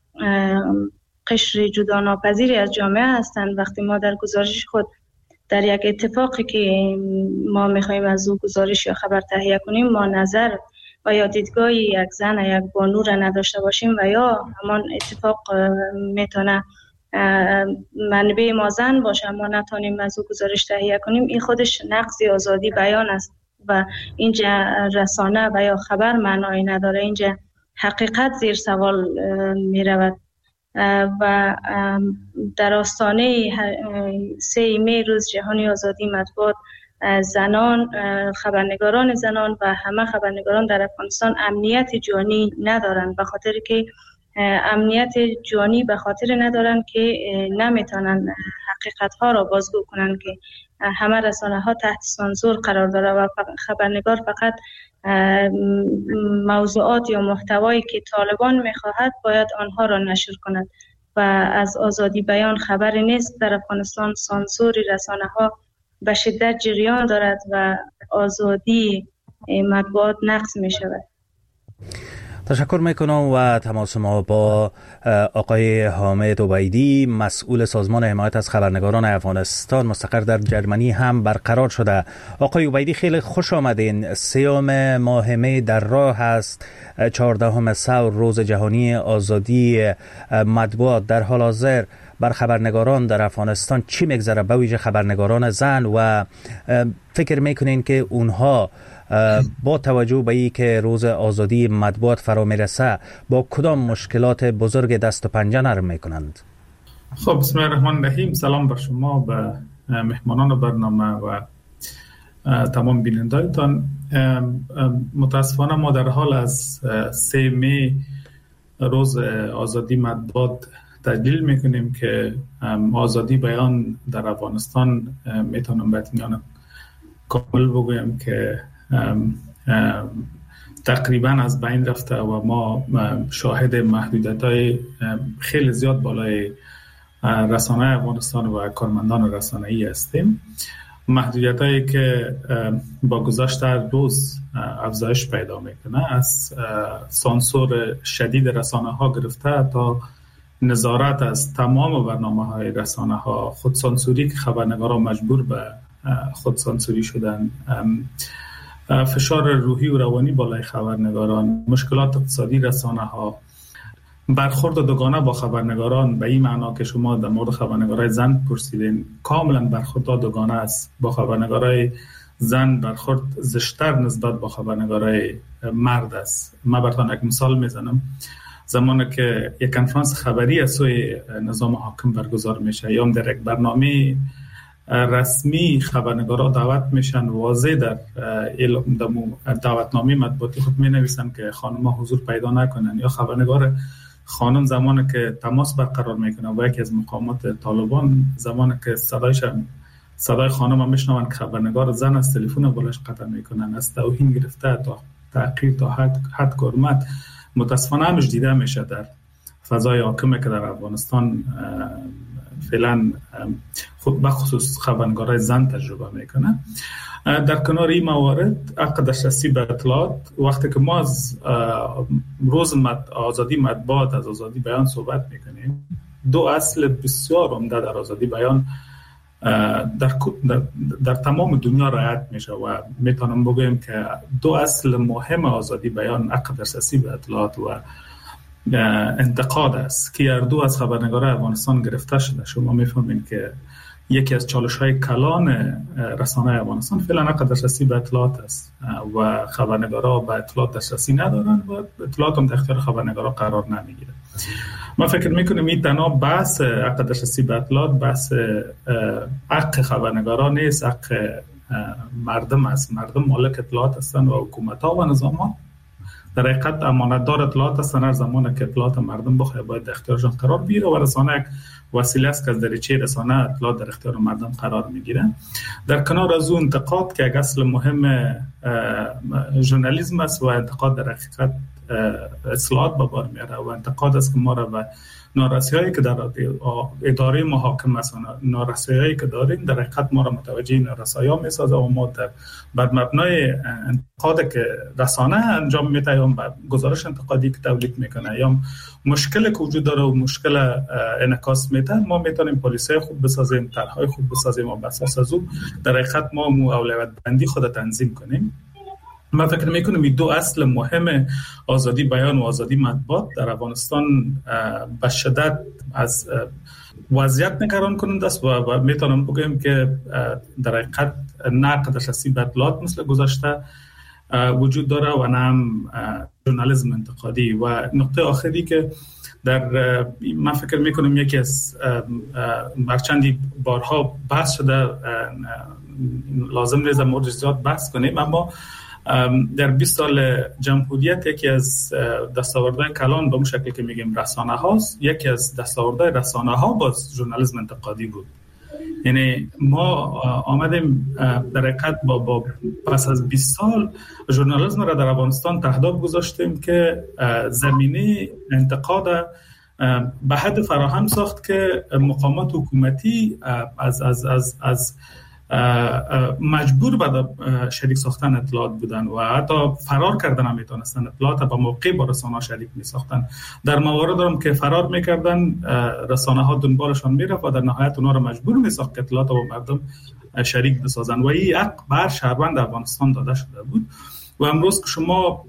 قشر جدا ناپذیری از جامعه هستند. وقتی ما در گزارش خود در یک اتفاقی که ما میخوایم از او گزارش یا خبر تهیه کنیم ما نظر و یا دیدگاه یک زن یک بانو را نداشته باشیم و یا همان اتفاق میتونه منبع ما زن باشه ما نتونیم از او گزارش تهیه کنیم، این خودش نقض آزادی بیان است و اینجا رسانه و یا خبر معنایی نداره. اینجا حقیقت زیر سوال می رود و در آستانه سه می روز جهانی آزادی مطبوعات زنان، خبرنگاران زنان و همه خبرنگاران در افغانستان امنیت جانی ندارند، به خاطر که امنیت جانی به خاطر ندارن که نمیتونن حقیقت ها را بازگو کنن که همه رسانه ها تحت سانسور قرار داره و خبرنگار فقط موضوعات یا محتوایی که طالبان میخواهد باید آنها را نشر کند و از آزادی بیان خبری نیست. در افغانستان سانسور رسانه ها به شدت جریان دارد و آزادی مطبوعات نقض می شود. تشکر میکنم و تماس ما با آقای حامد عبیدی مسئول سازمان حمایت از خبرنگاران افغانستان مستقر در جرمنی هم برقرار شده. آقای عبیدی خیلی خوش آمدین. سیوم ماه می در راه است، چهاردهم ثور روز جهانی آزادی مطبوعات. در حال حاضر بر خبرنگاران در افغانستان چی میگذره، به ویژه خبرنگاران زن، و فکر میکنین که اونها با توجه به این که روز آزادی مطبوعات فرا میرسه با کدام مشکلات بزرگ دست و پنجه نرم میکنند؟ خب بسم الله الرحمن الرحیم. سلام بر شما، به مهمانان برنامه و تمام بینندگان. متاسفانه ما در حال از سه می روز آزادی مطبوعات تجلیل میکنیم که آزادی بیان در افغانستان میتونم به اطمینان کامل بگویم که تقریبا از بین رفته و ما شاهد محدودیت‌های خیلی زیاد بالای رسانه افغانستان و کارمندان رسانه‌ای هستیم. محدودیت‌هایی که با گذشت روز افزایش پیدا میکنه، از سانسور شدید رسانه‌ها گرفته تا نظارت از تمام برنامه‌های رسانه‌ها، خودسانسوری که خبرنگاران مجبور به خودسانسوری شدن، فشار روحی و روانی بالای خبرنگاران، مشکلات اقتصادی رسانه‌ها، برخورد دوگانه با خبرنگاران به این معنا که شما در مورد خبرنگارای زن پرسیدین، کاملا برخورد دوگانه است. با خبرنگارای زن برخورد زشتر نسبت با خبرنگارای مرد است. من براتون یک مثال میزنم. زمانی که یک کنفرانس خبری از سوی نظام حاکم برگزار میشه یا در یک برنامه رسمی خبرنگارا دعوت میشن، واضح در دعوتنامه مطبوعاتی خود می نویسن که خانم‌ها حضور پیدا نکنن، یا خبرنگار خانم زمانی که تماس برقرار میکنه و یکی از مقامات طالبان زمانی که صدایش صدای خانم هم میشنون که خبرنگار زن از تلفن بالش قطع میکنن، از توهین گرفته تا تحقیر تا حد حد حرمت متاسفانه همش دیده میشه در فضای حاکمه که در افغانستان فعلا خود به خصوص خبرنگارای زن تجربه میکنه. در کنار این موارد حق دسترسی به اطلاعات، وقتی که ما از روز مد... آزادی مطبوعات، از آزادی بیان صحبت میکنیم، دو اصل بسیار عمده در آزادی بیان در, در, در تمام دنیا رعایت میشه و میتونم بگویم که دو اصل مهم آزادی بیان حق دسترسی به اطلاعات و انتقاد است که هر دو از خبرنگارای افغانستان گرفته شده. شما میفهمین که یکی از چالش‌های کلان رسانه افغانستان فعلا حق دسترسی به اطلاعات است و خبرنگارا به اطلاعات دسترسی ندارن و اطلاعات هم در اختیار خبرنگارا قرار نمیگیره. ما فکر میکنیم این تنها بحث حق دسترسی به اطلاعات بحث حق خبرنگارا نیست، حق مردم است. مردم مالک اطلاعات هستن و حکومت‌ها و نظام‌ها در حقیقت امانتدار اطلاعات هستن. هر زمان که اطلاعات مردم بخواد باید در اختیارشان قرار بگیره و رسانه یک وسیله است که از دریچه رسانه اطلاعات در اختیار مردم قرار میگیره. در کنار از اون انتقاد که یک اصل مهم ژورنالیسم است و انتقاد در حقیقت اصلاحات به بار میاره و انتقاد است که ما را به نارسی‌هایی که در اداره محاکم است، نارسی‌هایی که داریم در حقیقت ما را متوجه نارسی‌ها میسازه و ما در بر مبنای انتقاد که رسانه انجام میده یا گزارش انتقادی که تولید میکنه یا مشکل که وجود داره و مشکل انعکاس میده، ما میتونیم پالیسی خوب بسازیم، طرح‌های خوب بسازیم و بر اساس از او در حقیقت ما اولویت بندی خود تنظیم کنیم. من فکر میکنم این دو اصل مهم آزادی بیان و آزادی مطبوعات در افغانستان به شدت از وضعیت نگران کننده است و میتونم بگم که در حقیقت نه دسترسی به اطلاعات مثل گذشته وجود داره و نه هم ژورنالیسم انتقادی. و نقطه آخری که در من فکر میکنم یکی از مرچندی بارها بحث شده، لازم نیست موردش زیاد بحث کنیم، اما در بیست سال جمهوریت یکی از دستاوردهای کلان به اون شکل که میگیم رسانه هاست، یکی از دستاوردهای رسانه ها باز ژورنالیسم انتقادی بود. یعنی ما آمدیم در حقیقت با, با پس از بیست سال ژورنالیسم را در افغانستان تهداب گذاشتیم که زمینه انتقاد به حد فراهم ساخت که مقامات حکومتی از از از از مجبور به شریک ساختن اطلاعات بودن و حتی فرار کردن هم میتونستن اطلاعات با موقع با رسانه شریک میساختن. در موارد دارم که فرار میکردن، رسانه ها دنبالشان میرفت و در نهایت اونا رو مجبور میساخت که اطلاعات با مردم شریک بسازن و این حق بر شهروند افغانستان داده شده بود. و امروز که شما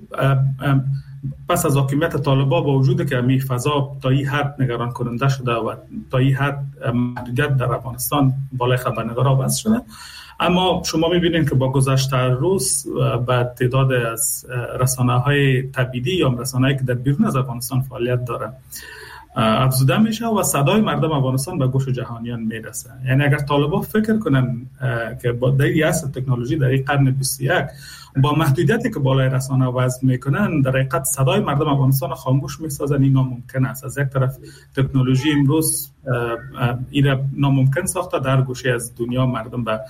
پس از حاکمیت طالبان با وجود که می فضا تا این حد نگران کننده شده و تا این حد محدودیت در افغانستان بالای خبرنگارا بس شده، اما شما می‌بینید که با گذشت روز با تعداد از رسانه‌های تبعیدی یا رسانه‌ای که در بیرون از افغانستان فعالیت داره افزوده میشه و صدای مردم افغانستان به گوش جهانیان میرسه. یعنی اگر طالبان فکر کنن که با در این عصر تکنولوژی در این قرن بیست و یک با محدودیتی که بالای رسانه وضع میکنن در حقیقت صدای مردم افغانستان خاموش میسازن، این ناممکن است. از یک طرف تکنولوژی امروز این ناممکن ساخته در گوشه از دنیا مردم به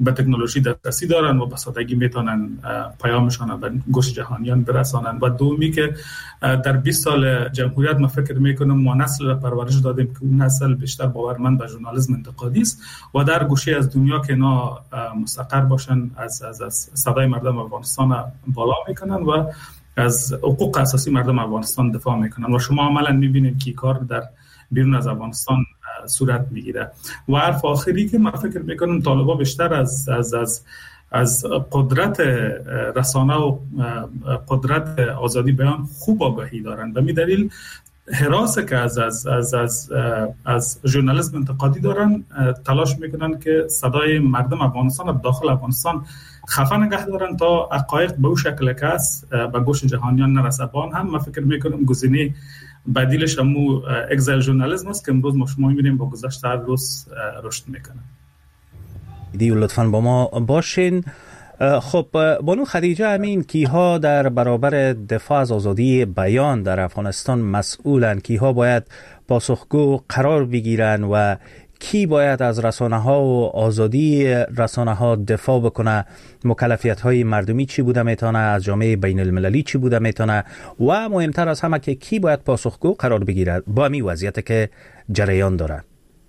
به تکنولوژی دسترسی دارن و به سادگی میتونن پیامشان به گوش جهانیان برسانن. و دومی که در بیست سال جمهوریت ما فکر میکنم ما نسل را پرورش دادیم که اون نسل بیشتر باورمند به ژورنالیسم انتقادی است و در گوشه از دنیا که اینا مستقر باشن از از, از صدای مردم افغانستان بالا میکنن و از حقوق اساسی مردم افغانستان دفاع میکنن و شما عملا میبینید که کار در بیرون از افغانستان صورت میگیره. و حرف آخری که من فکر میکنم طالبا بیشتر از از از از قدرت رسانه و قدرت آزادی بیان خوب آگاهی دارن. به می دلیل حراس که از از از از از ژورنالیسم انتقادی دارن تلاش میکنن که صدای مردم افغانستان داخل افغانستان خفه نگه دارن تا حقایق به اون شکل که است به گوش جهانیان نرسه. با هم من فکر میکنم گزینه بدیلش همو اگزایل ژورنالیسم است که امروز ما شما میبینیم با گذشت هر روز رشد میکنه. دیو لطفاً با ما باشین. خب بانو خدیجه امین، کیها در برابر دفاع از آزادی بیان در افغانستان مسئولن؟ کیها باید پاسخگو قرار بگیرن و کی باید از رسانه ها و آزادی رسانه ها دفاع بکنه؟ مکلفیت های مردمی چی بوده میتونه؟ از جامعه بین المللی چی بوده میتونه؟ و مهمتر از همه که کی باید پاسخگو قرار بگیرد با این وضعیت که جریان داره؟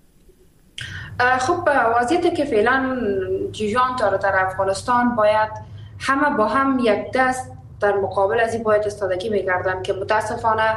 خب وضعیتی که فعلا جریان داره در افغانستان باید همه با هم یک دست در مقابل از این باید استادگی میگردن که متاسفانه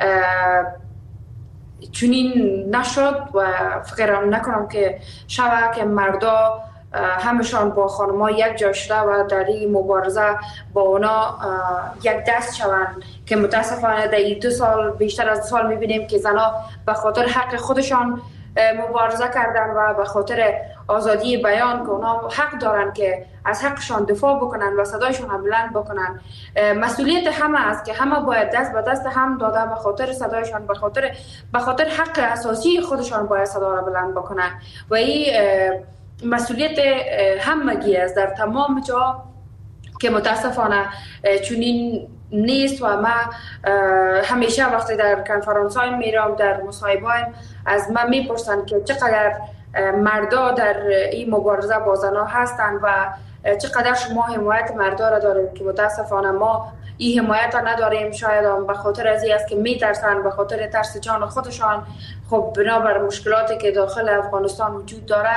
چنین نشد و فکرم نکنم که شبه که مردا همشان با خانم‌ها یک جا شده و در این مبارزه با اونا یک دست شوند که متاسفانه در این دو سال بیشتر از دو سال میبینیم که زنها به خاطر حق خودشان مبارزه کردن و به خاطر آزادی بیان که اونا حق دارن که از حقشان دفاع بکنن و صدایشان بلند بکنن. مسئولیت همه است که همه باید دست به دست هم داده به خاطر صدایشان، به خاطر به خاطر حق اساسی خودشان باید صدا را بلند بکنن و این مسئولیت همگی است در تمام جا که متاسفانه چنین نیست. و ما همیشه وقتی در کنفرانس های میرم، در مصاحبه از من میپرسن که چقدر مردا در این مبارزه با زنها هستند و چقدر شما حمایت مردا را دارید که متاسفانه ما این حمایت را نداریم. شاید هم به خاطر از این است که میترسن، به خاطر ترس جان خودشان. خب بنابر مشکلاتی که داخل افغانستان وجود داره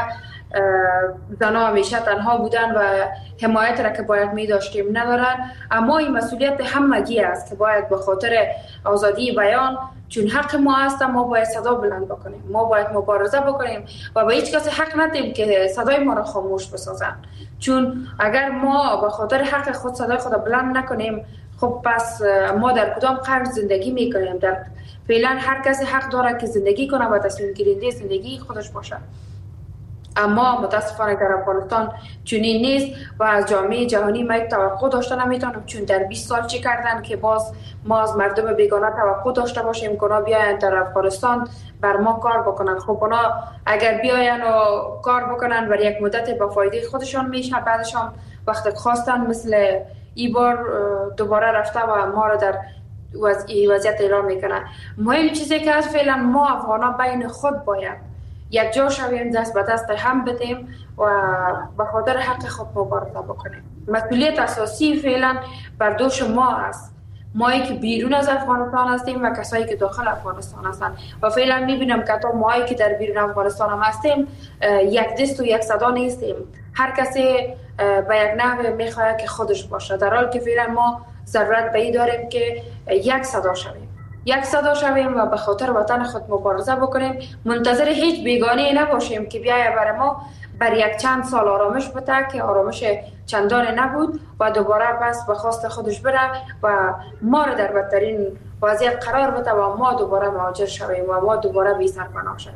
زنها همیشه تنها بودن و حمایت را که باید می داشتیم ندارن. اما این مسئولیت همگی است که باید به خاطر آزادی بیان، چون حق ما است، ما باید صدا بلند بکنیم، ما باید مبارزه بکنیم و به هیچ کسی حق ندیم که صدای ما را خاموش بسازن. چون اگر ما به خاطر حق خود صدای خود بلند نکنیم، خب پس ما در کدام قرن زندگی میکنیم؟ در فعلا هر کسی حق داره که زندگی کنه و تصمیم گیرنده زندگی خودش باشه. اما متاسفانه در افغانستان چنین نیست و از جامعه جهانی ما یک توقع داشته نمیتونم، چون در بیست سال چی کردن که باز ما از مردم بیگانه توقع داشته باشیم که اونا بیاین در افغانستان بر ما کار بکنن. خب اونا اگر بیاین و کار بکنن بر یک مدت با فایده خودشان میشه، بعدش هم وقتی خواستن مثل ای بار دوباره رفته و ما رو در وضعیت اعلام میکنن. مهم چیزی که از فعلا ما افغانا بین خود باید یک جا شویم، دست به دست هم بدیم و به خاطر حق خود مبارزه بکنیم. مسئولیت اساسی فعلا بر دوش ما است، مایی که بیرون از افغانستان هستیم و کسایی که داخل افغانستان هستن. و فعلا میبینم که تا مایی که در بیرون افغانستان هم هستیم یک دست و یک صدا نیستیم، هر کسی به یک نحوه میخواد که خودش باشه، در حالی که فعلا ما ضرورت به این داریم که یک صدا شویم یک صدا شویم و به خاطر وطن خود مبارزه بکنیم. منتظر هیچ بیگانه نباشیم که بیایه برای ما بر یک چند سال آرامش بده که آرامش چندان نبود و دوباره پس به خواست خودش بره و ما رو در بدترین وضعیت قرار بده و ما دوباره مهاجر شویم و ما دوباره بی سرپناه شویم.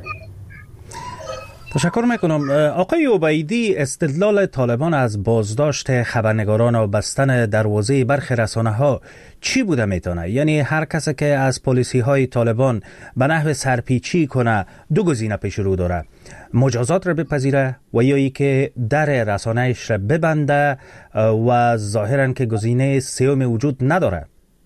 تشکر میکنم. آقای عبیدی، استدلال طالبان از بازداشت خبرنگاران و بستن دروازه برخی رسانه ها چی بوده میتونه؟ یعنی هر کسی که از پالیسی های طالبان به نحو سرپیچی کنه دو گزینه پیش رو داره: مجازات را بپذیره و یا ای که در رسانه‌اش را ببنده و ظاهرا که گزینه سوم وجود نداره.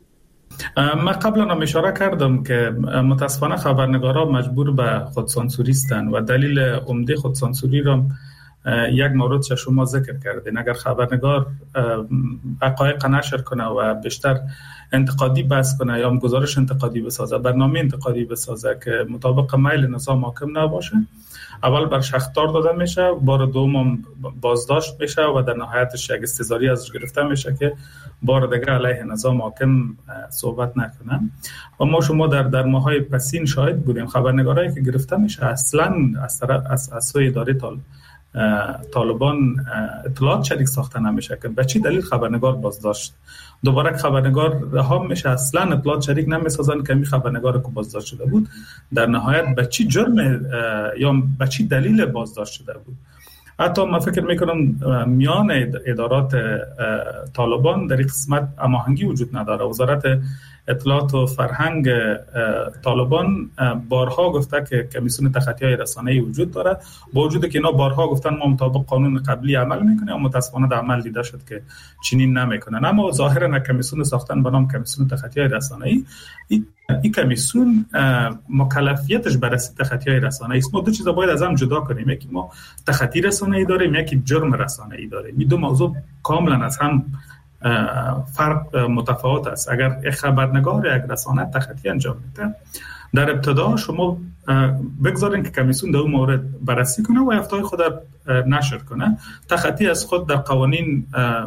من قبلا هم اشاره کردم که متاسفانه خبرنگارا مجبور به خودسانسوری هستند و دلیل عمده خودسانسوری را یک مورد شما ذکر کردین، اگر خبرنگار حقایق نشر کنه و بیشتر انتقادی بحث کنه یا گزارش انتقادی بسازه، برنامه انتقادی بسازه که مطابق میل نظام حاکم نباشه، اول بر شخصدار داده میشه، بار دوم بازداشت میشه و در نهایتش یک استحضاری ازش گرفته میشه که بار دیگه علیه نظام حاکم صحبت نکنه. و ما شما در در ماهای پسین شاهد بودیم خبرنگارایی که گرفته میشه اصلا از طرف از از سوی اداره طالب طالبان اطلاعات شریک ساخته نمیشه که به چی دلیل خبرنگار بازداشت، دوباره خبرنگار رها میشه، اصلا اطلاعات شریک نمیسازن که این خبرنگار که بازداشت شده بود در نهایت به چی جرم یا به چی دلیل بازداشت شده بود. حتی من فکر میکنم میان ادارات طالبان در این قسمت هماهنگی وجود نداره. وزارت اطلاعات و فرهنگ طالبان بارها گفته که کمیسیون تخطی‌های رسانه‌ای وجود داره، با وجودی که اینا بارها گفتن ما مطابق قانون قبلی عمل میکنیم، اما متاسفانه در عمل دیده شد که چنین نمیکنن. اما ظاهرا کمیسیون ساختن به نام کمیسیون تخطی‌های رسانه‌ای، این کمیسیون مکلفیتش بررسی تخطی‌های رسانه‌ای است. ما دو چیز باید از هم جدا کنیم، یکی ما تخطی رسانه‌ای داریم، یکی جرم رسانه‌ای داریم. این دو موضوع کاملا از هم فرق متفاوت است. اگر یک خبرنگار یک رسانه تخطی انجام میده، در ابتدا شما بگذارین که کمیسیون در اون مورد بررسی کنه و افتای خود نشر کنه. تخطی از خود در قوانین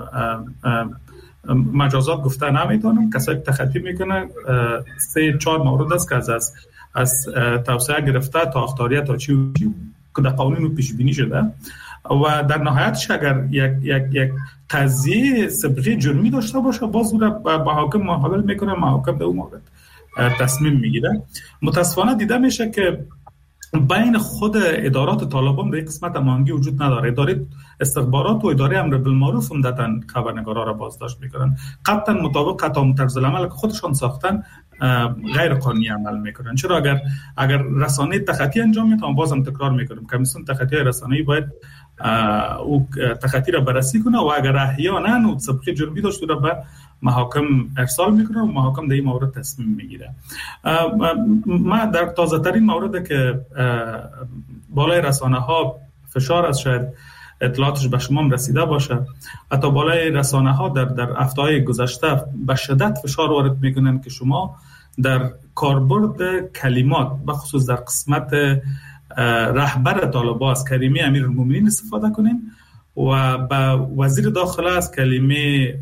مجازات گفته نمیتونم، کسایی که تخطی میکنه سه چهار مورد است که از از توسعه گرفته تا اخطاریت تا چی که در قوانین پیش بینی شده و در نهایتش اگر یک یک یک قضیه سابقه جرمی داشته باشه باز رو به حاکم محول میکنه، محاکم در اون مورد تصمیم میگیره. متاسفانه دیده میشه که بین خود ادارات طالبان به یک قسمت هماهنگی وجود نداره. اداره استخبارات و اداره امر بالمعروف عمدتاً خبرنگارا را بازداشت میکنن، قطعا مطابق قطعا طرز العمل که خودشان ساختن غیر قانونی عمل میکنن. چرا اگر اگر رسانه تخطی انجام میده، بازم تکرار میکنم کمیسیون تخطی رسانه‌ای باید او تخطی را بررسی کنه و اگر احیانا او سابقه جرمی داشته را به محاکم ارسال میکنه و محاکم در این مورد تصمیم میگیره. ما در تازه ترین مورد که بالای رسانه ها فشار از شاید اطلاعاتش به شما رسیده باشه، حتی بالای رسانه ها در در هفته‌های گذشته به شدت فشار وارد میکنن که شما در کاربرد کلمات به خصوص در قسمت رهبر طالبان از کلمه امیرالمومنین استفاده کنین و با وزیر داخله از کلمه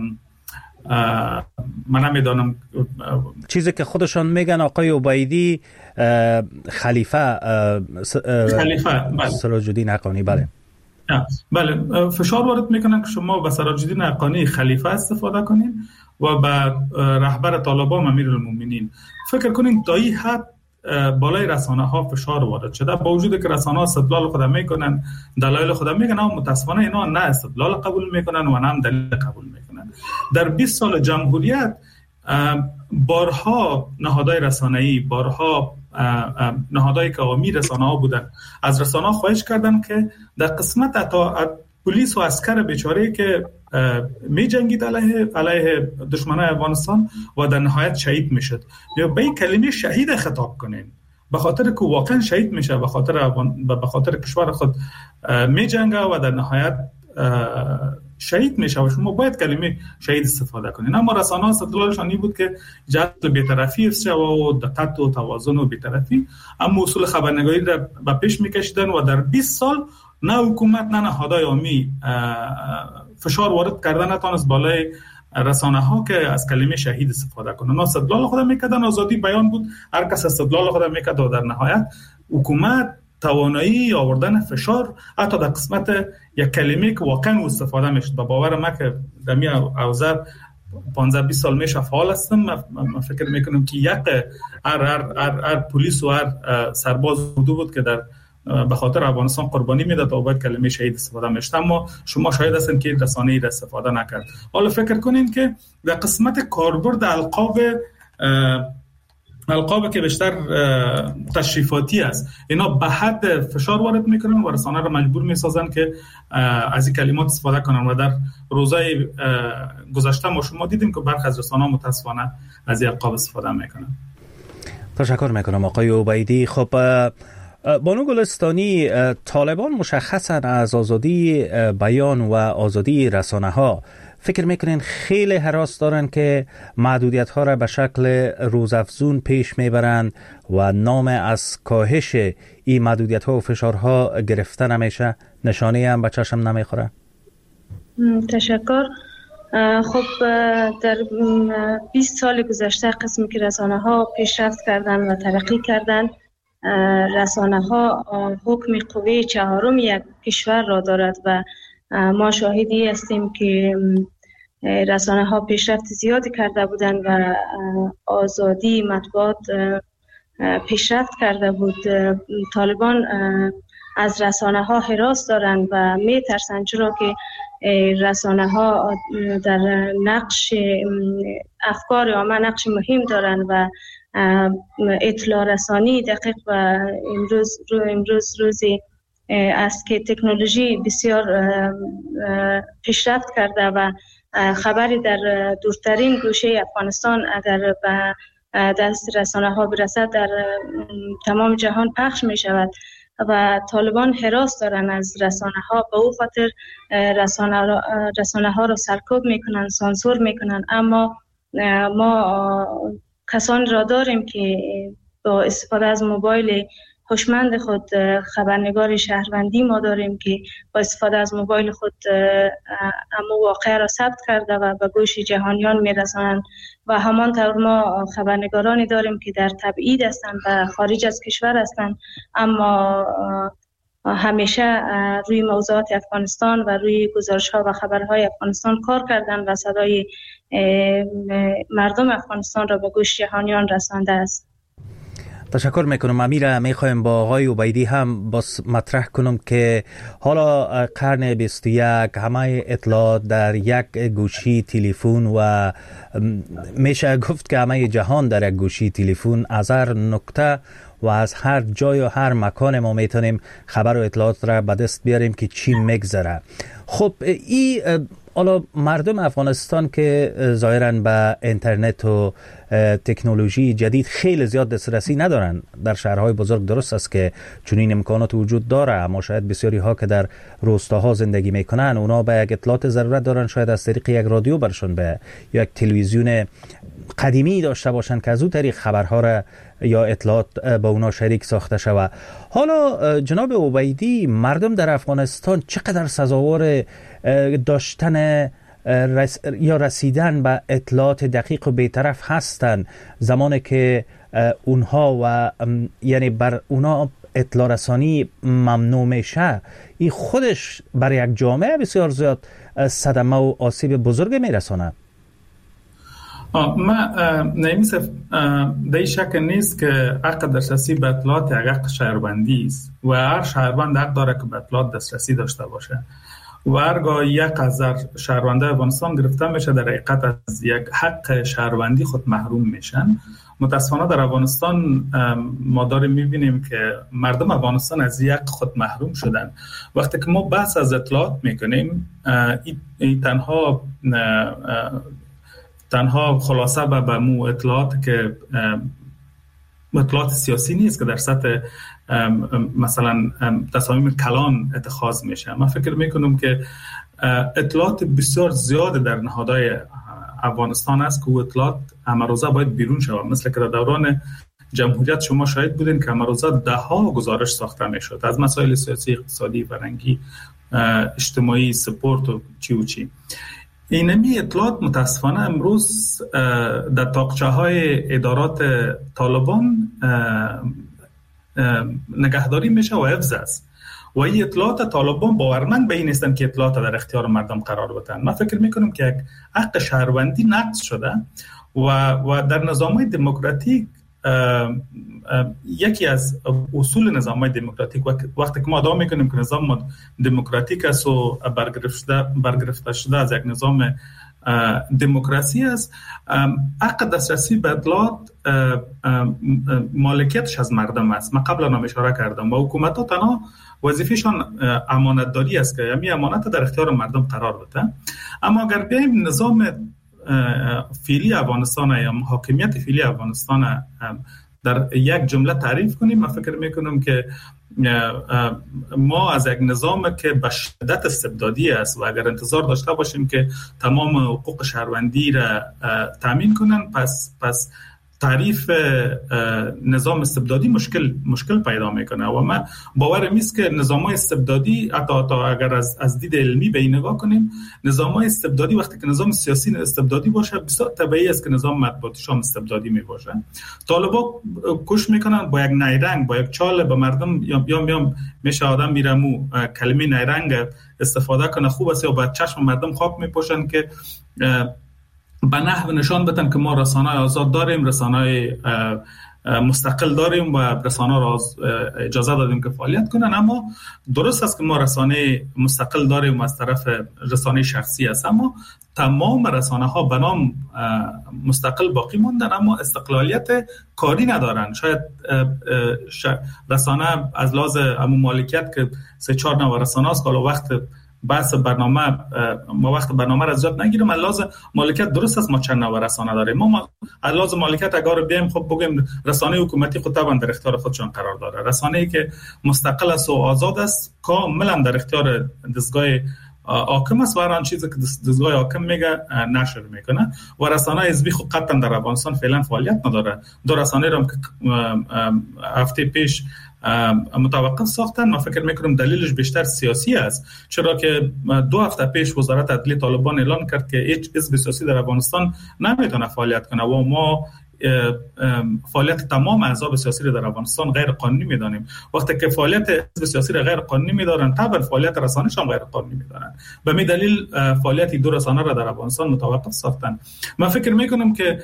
من نمیدانم چیزی که خودشان میگن آقای عبیدی خلیفه خلیفه سراج الدین حقانی. بله بله فشار وارد میکنن که شما به سراج الدین حقانی خلیفه استفاده کنین و به رهبر طالبان امیرالمومنین. فکر کنین تا این حد بالای رسانه ها فشار وارد شده، با وجودی که رسانه ها استدلال خود میکنن، دلایل خود میگن، اما متاسفانه اینا نه استدلال قبول میکنن و نه هم دلیل قبول میکنن. در بیست سال جمهوریت بارها نهادهای رسانه‌ای، بارها نهادهای که عامی رسانه ها بودن از رسانه ها خواهش کردن که در قسمت اطاعت پلیس و عسکر بیچاره که می جنگید علیه علیه دشمنان افغانستان و در نهایت شهید میشد، یا به این کلمه شهید خطاب کنین، به خاطر که واقعا شهید میشه، به خاطر به خاطر کشور خود می جنگه و در نهایت شهید میشه و شما باید کلمه شهید استفاده کنین. اما رسانه‌ها استدلالشان این بود که جهت بی‌طرفی است و دقت و توازن و بی‌طرفی، اما اصول خبرنگاری را به پیش میکشیدن و در بیست سال نه حکومت نه نهادهای عامی فشار وارد کردن نتونست بالای رسانه ها که از کلمه شهید استفاده کنن. استدلال خود میکردن، آزادی بیان بود، هر کس استدلال خود میکرد و در نهایت حکومت توانایی آوردن فشار حتی در قسمت یک کلمه که واقعا استفاده میشد. با باور من که در می اوضاع پانزده بیست سال میشه فعال هستم، من فکر میکنم که یک هر هر هر, هر پلیس و هر سرباز بوده بود که در به خاطر افغانستان قربانی میداد و باید کلمه شهید استفاده میشد، اما شما شاهد هستین که رسانه‌ای را استفاده نکرد. حالا فکر کنین که در قسمت کاربرد القاب القاب که بیشتر تشریفاتی است، اینا به حد فشار وارد میکنن و رسانه را مجبور میسازن که از این کلمات استفاده کنن و در روزهای گذشته ما شما دیدیم که برخی از رسانه‌ها متاسفانه از این القاب استفاده میکنن. تشکر میکنم آقای عبیدی. خب بانو گلستانی، طالبان مشخصا از آزادی بیان و آزادی رسانه ها فکر میکنین خیلی هراس دارن که محدودیت ها را به شکل روزافزون پیش میبرند و نام از کاهش این محدودیت ها و فشارها گرفته نمیشه، نشانه هم به چشم نمیخوره؟ تشکر. خب در بیست سال گذشته قسمی که رسانه ها پیشرفت کردن و ترقی کردن، رسانه ها حکم قوه چهارم یک کشور را دارد و ما شاهدی هستیم که رسانه ها پیشرفت زیادی کرده بودند و آزادی مطبوعات پیشرفت کرده بود. طالبان از رسانه ها هراس دارند و می ترسند، چرا که رسانه ها در نقش افکار عامه نقش مهم دارند و اطلاع رسانی دقیق و امروز رو امروز روزی است که تکنولوژی بسیار پیشرفت کرده و خبری در دورترین گوشه افغانستان اگر به دست رسانه ها برسد در تمام جهان پخش می شود و طالبان هراس دارن از رسانه ها. به او خاطر رسانه, را رسانه ها را سرکوب میکنن، سانسور میکنن. اما ما کسان را داریم که با استفاده از موبایل هوشمند خود، خبرنگار شهروندی ما داریم که با استفاده از موبایل خود اما واقع را ثبت کرده و به گوش جهانیان میرسانند و همانطور ما خبرنگارانی داریم که در تبعید هستند و خارج از کشور هستند، اما همیشه روی موضوعات افغانستان و روی گزارش ها و خبرهای افغانستان کار کردن و صدای مردم افغانستان را به گوش جهانیان رسانده است. تشکر میکنم. امیر، میخوایم با آقای عبیدی هم باز مطرح کنم که حالا قرن بیست و یک همه اطلاعات در یک گوشی تلفن و میشه گفت که همه جهان در یک گوشی تلفن از هر نقطه و از هر جای و هر مکان ما میتونیم خبر و اطلاعات را به دست بیاریم که چی میگذره. خب این حالا مردم افغانستان که ظاهراً به اینترنت و تکنولوژی جدید خیلی زیاد دسترسی ندارن. در شهرهای بزرگ درست است که چنین امکانات وجود داره، اما شاید بسیاری ها که در روستاها زندگی میکنن اونا به یک اطلاعات ضرورت دارن، شاید از طریق یک رادیو برشون به یک تلویزیون قدیمی داشته باشن که از اون طریق خبرها را یا اطلاعات با اونا شریک ساخته شود. حالا جناب عبیدی، مردم در افغانستان چقدر سزاوار داشتن رس یا رسیدن به اطلاعات دقیق و بی‌طرف هستند زمانی که اونها و یعنی بر اونا اطلاع رسانی ممنوع میشه؟ این خودش برای یک جامعه بسیار زیاد صدمه و آسیب بزرگ میرسانه. ما نمی‌صف در شک نیست که حق دسترسی به اطلاعات یک حق شهروندی است و هر شهروند حق داره که به اطلاعات دسترسی داشته باشه و هرگاه یک هزار شهرونده افغانستان گرفته میشه در حقیقت از یک حق شهروندی خود محروم میشن. متاسفانه در افغانستان ما داریم میبینیم که مردم افغانستان از یک خود محروم شدن. وقتی که ما بحث از اطلاعات میکنیم، این تنها تنها خلاصه به مو اطلاعات که اطلاعات سیاسی نیست که در سطح مثلا تصامیم کلان اتخاذ میشه. من فکر میکنم که اطلاعات بسیار زیاد در نهادهای افغانستان است که اطلاعات امروزه باید بیرون شود. مثل که در دوران جمهوریت شما شاهد بودین که امروزه ده ها گزارش ساخته میشد از مسائل سیاسی، اقتصادی، فرهنگی، اجتماعی، سپورت و چی و چی. اینمی اطلاعات متاسفانه امروز در تاقچه های ادارات طالبان نگهداری میشه و حفظ است و این اطلاعات طالبان باورمند به این نیستن که اطلاعات در اختیار مردم قرار بدن. من فکر میکنم که یک حق شهروندی نقض شده و و در نظام‌های دموکراتیک یکی از اصول نظام‌های دموکراتیک وقتی که ما ادعا میکنیم که نظام دموکراتیک است و برگرفته برگرفته شده از یک نظام دموکراسی است، حق دسترسی به اطلاعات مالکیتش از مردم است. من قبلا هم اشاره کردم و حکومت‌ها تنها وظیفه‌شان امانتداری است که همین امانت در اختیار مردم قرار بده. اما اگر بیایم نظام فعلی افغانستان یا حاکمیت فعلی افغانستان در یک جمله تعریف کنیم، من فکر میکنم که ما از یک نظام که به شدت استبدادی است و اگر انتظار داشته باشیم که تمام حقوق شهروندی را تامین کنن، پس پس تعریف نظام استبدادی مشکل مشکل پیدا میکنه و من باورم است که نظام‌های استبدادی حتی اگر از از دید علمی به این نگاه کنیم، نظام‌های استبدادی وقتی که نظام سیاسی استبدادی باشه بسیار طبیعی است که نظام مطبوعاتیش هم استبدادی می باشه. طالبا کوشش میکنن با یک نیرنگ، با یک چاله به مردم یا یا, یا میشه آدم میرمو کلمه نیرنگ استفاده کنه خوب است، یا با چشم مردم خاک میپوشن که به نحو نشان بدن که ما رسانه‌های آزاد داریم، رسانه‌های مستقل داریم و رسانه‌ها را اجازه دادیم که فعالیت کنن. اما درست است که ما رسانه مستقل داریم از طرف رسانه شخصی است، اما تمام رسانه‌ها به نام مستقل باقی ماندن اما استقلالیت کاری ندارن. شاید رسانه از لحاظ عموم مالکیت که سه چهار نوع رسانه است، حالا وقت بحث برنامه ما وقت برنامه را زیاد نگیرم، لحاظ مالکیت درست است ما چند نوع رسانه داریم. ما لحاظ مالکیت اگر بیایم خب بگیم رسانه حکومتی خود طبعا در اختیار خودشون قرار داره، رسانه‌ای که مستقل است و آزاد است کاملا در اختیار دستگاه حاکم است و هر آن چیزی که دستگاه حاکم میگه نشر میکنه و رسانه حزبی خود قطعا در افغانستان فعلا فعالیت نداره. دو رسانه را که هفته پیش متوقف ساختن، من فکر میکنم دلیلش بیشتر سیاسی است، چرا که دو هفته پیش وزارت عدلیه طالبان اعلان کرد که هیچ حزب سیاسی در افغانستان نمیتونه فعالیت کنه و ما فعالیت تمام احزاب سیاسی را در افغانستان غیر قانونی میدانیم. وقتی که فعالیت حزب سیاسی را غیر قانونی میدارن، طبعا فعالیت رسانه‌ش هم غیر قانونی میدارن. به می دلیل فعالیت دو رسانه را در افغانستان متوقف ساختن. من فکر میکنم که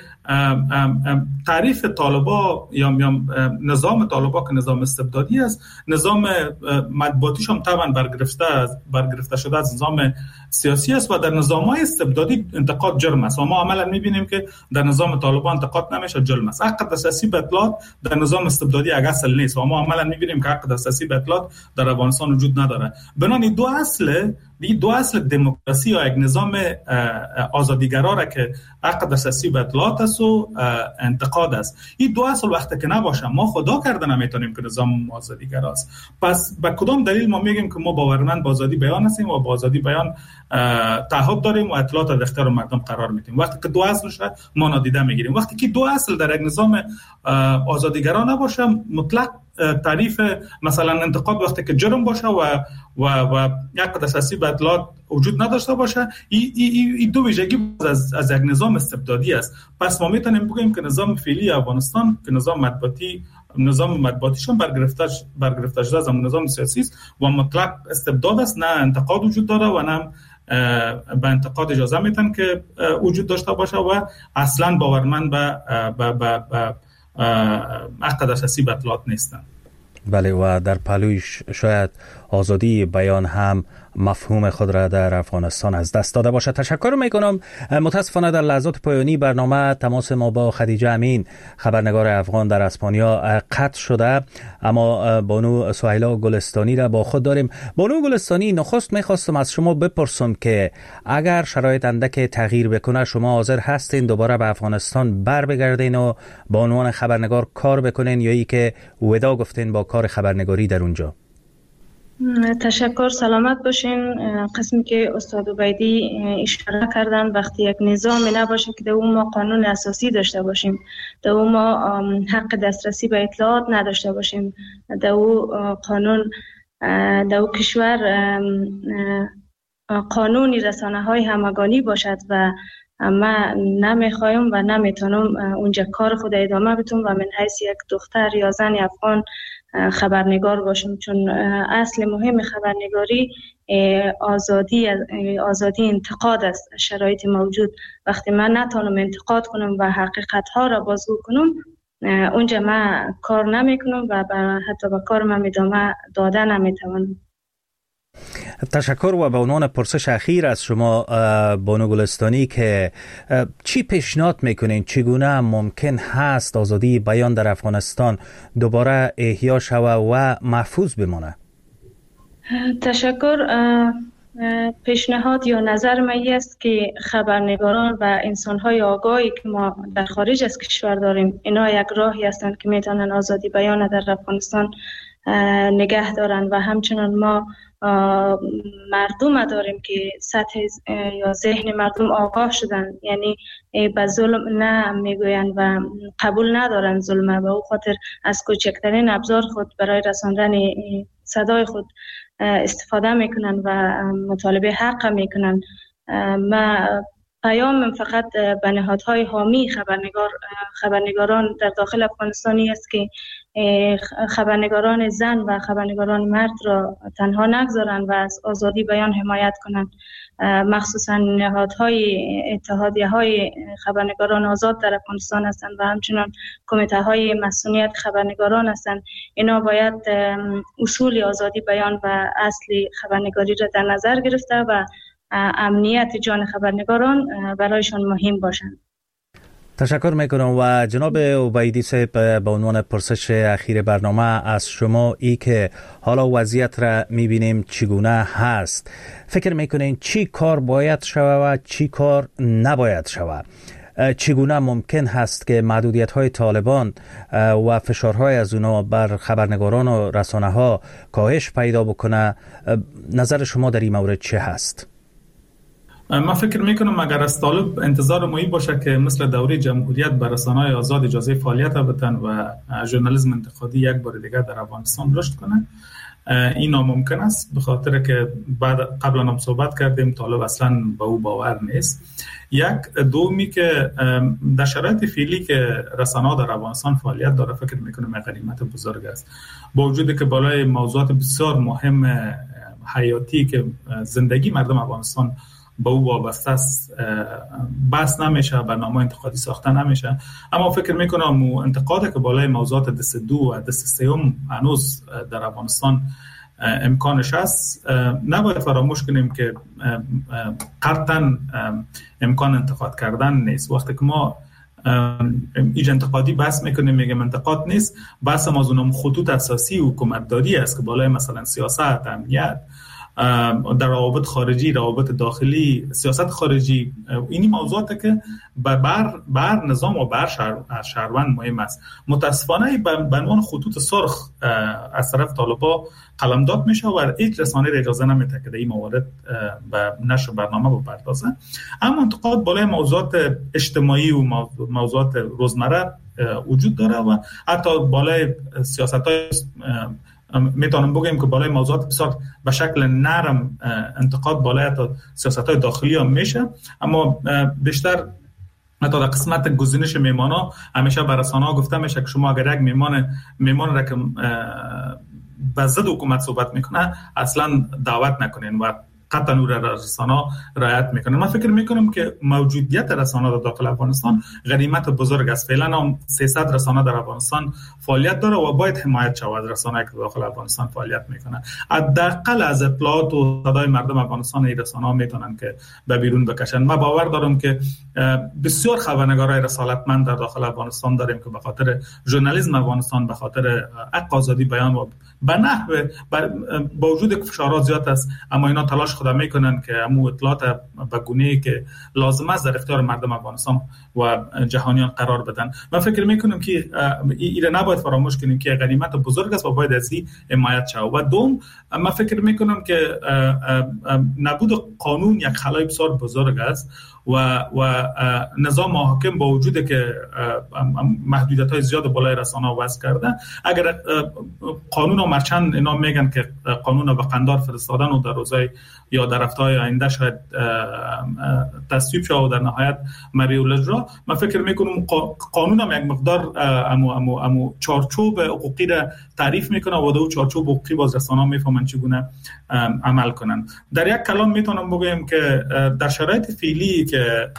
تعریف طالبا یا نظام طالبا که نظام استبدادی است، نظام مطبوعاتیش هم طبعا برگرفته برگرفته شده از نظام سیاسی است و در نظام‌های استبدادی انتقاد جرم است و ما عملا میبینیم که در نظام طالبان انتقاد نمیشه، جرم است. حق دسترسی به اطلاعات در نظام استبدادی اصل نیست و ما عملا میبینیم که حق دسترسی به اطلاعات در افغانستان وجود نداره. بنابراین دو اصل دی دو اصل دموکراسی یا یک نظام آزادیگرا را که حق دسترسی به اطلاعات است و انتقاد است، این دو اصل وقتی که نباشه ما خدا کرده نمیتونیم که نظام آزادیگرا است. پس به کدام دلیل ما میگیم که ما باورمند به آزادی بیان هستیم و با آزادی بیان تعهد داریم و اطلاعات در اختیار مردم قرار میدیم، وقتی که دو اصلش ما نادیده میگیریم؟ وقتی که دو اصل در یک نظام آزادیگرا نباشه، مطلق تعریف مثلا انتقاد وقتی که جرم باشه و و و یک دسترسی به اطلاعات وجود نداشته باشه، این ای ای دو ویژگی از از یک نظام استبدادی است. پس ما میتونیم بگیم که نظام فعلی افغانستان که نظام مطبوعاتی نظام مطبوعاتیشون برگرفته برگرفته شده از نظام سیاسی است و مطلق استبداد است، نه انتقاد وجود داره و نه به انتقاد اجازه میتن که وجود داشته باشه و اصلا باورمند به به به حق دسترسی به اطلاعات نیستن. بله، و در پلویش شاید آزادی بیان هم مفهوم خود را در افغانستان از دست داده باشد. تشکر میکنم. متاسفانه در لحظات پایانی برنامه تماس ما با خدیجه امین خبرنگار افغان در اسپانیا قطع شده، اما بانو سهیلا گلستانی را با خود داریم. بانو گلستانی، نخست میخواستم از شما بپرسم که اگر شرایط اندک تغییر بکنه شما حاضر هستین دوباره به افغانستان بر بگردین و به عنوان خبرنگار کار بکنین یا ای که ودا گفتین با کار خبرنگاری در اونجا؟ تشکر، سلامت باشین. قسمی که استاد عبیدی اشاره کردن، وقتی یک نظامی نباشه که در اون ما قانون اساسی داشته باشیم، در اون ما حق دسترسی به اطلاعات نداشته باشیم، در اون قانون در اون کشور قانونی رسانه های همگانی باشد و من نمیخوایم و نمیتونم اونجا کار خود ادامه بدم و من حیث یک دختر یا زن افغان خبرنگار باشم، چون اصل مهم خبرنگاری آزادی آزادی انتقاد است. شرایط موجود وقتی من نتونم انتقاد کنم و حقیقت ها را بازگو کنم، اونجا من کار نمی کنم و حتی به کار من ادامه داده نمیتوانم. تشکر. و به عنوان پرسش اخیر از شما بانو گلستانی که چی پیشنهاد میکنین، چگونه ممکن هست آزادی بیان در افغانستان دوباره احیا شود و محفوظ بمانه؟ تشکر. پیشنهاد یا نظر من است که خبرنگاران و انسان‌های آگاهی که ما در خارج از کشور داریم، اینا یک راهی هستند که میتونن آزادی بیان در افغانستان نگه دارن و همچنان ما مردم داریم که سطح یا ذهن مردم آگاه شدن، یعنی به ظلم نه میگوین و قبول ندارن ظلم، به او خاطر از کوچکترین ابزار خود برای رساندن صدای خود استفاده میکنن و مطالبه حق میکنن. ما پیام فقط به نهادهای حامی خبرنگار خبرنگاران در داخل افغانستانی است که خبرنگاران زن و خبرنگاران مرد را تنها نگذارند و از آزادی بیان حمایت کنند. مخصوصا نهادهای اتحادیه های خبرنگاران آزاد در افغانستان هستند و همچنان کمیته های مسئولیت خبرنگاران هستند. اینا باید اصول آزادی بیان و اصل خبرنگاری را در نظر گرفته و امنیت جان خبرنگاران برایشان مهم باشند. تشکر میکنم. و جناب عبیدی صاحب، به عنوان پرسش اخیر برنامه از شما، ای که حالا وضعیت را میبینیم چگونه هست، فکر میکنین چی کار باید شود و چی کار نباید شود؟ چگونه ممکن هست که محدودیت های طالبان و فشارهای از اونا بر خبرنگاران و رسانه ها کاهش پیدا بکنه؟ نظر شما در این مورد چه هست؟ من فکر میکنم اگر از طالب انتظار مایی باشه که مثل دوره جمهوریت بر رسانه‌های آزاد اجازه فعالیت بدن و ژورنالیسم انتقادی یک بار دیگه در افغانستان رشد کنه، این ناممکن است، به خاطر که بعد قبلا هم صحبت کردیم طالب اصلا به او باور نیست. یک دومی که در شرایط فعلی که رسانه‌ها در افغانستان فعالیت داره، فکر میکنم غنیمت بزرگ است، با وجودی که بالای موضوعات بسیار مهم حیاتی که زندگی مردم افغانستان با او وابسته است بحث نمیشه، برنامه انتقادی ساخته نمیشه، اما فکر میکنم انتقاد که بالای موضوعات دست دو و دست سوم هنوز در افغانستان امکانش هست، نباید فراموش کنیم که قطعاً امکان انتقاد کردن نیست. وقتی که ما ایج انتقادی بحث میکنیم میگم انتقاد نیست، بحث ما از اونم خطوط اساسی حکومتداری است که بالای مثلا سیاست، امنیت، در روابط خارجی، روابط داخلی، سیاست خارجی، اینی موضوعاتی که بر بر نظام و بر شهروند مهم است. متاسفانه به عنوان خطوط سرخ از طرف طالبا قلمداد میشه و هیچ رسانه‌ای اجازه نمیده که در این موارد به نشر برنامه بپردازه. اما انتقاد بالای موضوعات اجتماعی و موضوعات روزمره وجود داره و حتی بالای سیاست‌های میتونم بگم که بالای موضوعات بسیار به شکل نرم انتقاد بالای تا سیاست‌های داخلی هم میشه، اما بیشتر حتی در قسمت گزینش میمانا همیشه به رسانه‌ها گفته میشه که شما اگر یک میمان میمان را که به ضد حکومت صحبت میکنه اصلا دعوت نکنین و قطعا نور رسانه رعایت میکنن. من فکر میکنم که موجودیت رسانه در داخل افغانستان غنیمت بزرگ است. فعلا هم سیصد رسانه در افغانستان فعالیت داره و باید حمایت شود. رسانه‌ای که داخل افغانستان فعالیت میکنه حداقل از اطلاعات و صدای مردم افغانستان این رسانه‌ها میتونن که به بیرون بکشن. من باور دارم که بسیار خبرنگارای رسالتمند در داخل افغانستان داریم که به خاطر ژورنالیسم افغانستان، به خاطر حق آزادی بیان و به نحو با وجود که فشارات زیاد است، اما اینا تلاش خود میکنن که امو اطلاعات به گونه‌ای که لازم است در اختیار مردم افغانستان و جهانیان قرار بدن. من فکر میکنم که این نباید فراموش کنیم که غنیمت بزرگ است و باید از این حمایت شود. و دوم، من فکر میکنم که نبود قانون یک خلای بسیار بزرگ است و و نظام حاکم با وجود که محدودیت‌های زیاد بالای رسانه‌ها وضع کرده، اگر قانون و مرچند اینا میگن که قانون رو به قندار فرستادن و در روزهای یا در هفته‌های آینده شاید تصویب شه و در نهایت مریو الاجرا، من فکر میکنم قانون هم یک مقدار امو امو امو چارچوب حقوقی را تعریف میکنه و در چارچوب حقوقی باز رسانه‌ها میفهمن چگونه عمل کنن. در یک کلام میتونم بگم که در شرایط فعلی که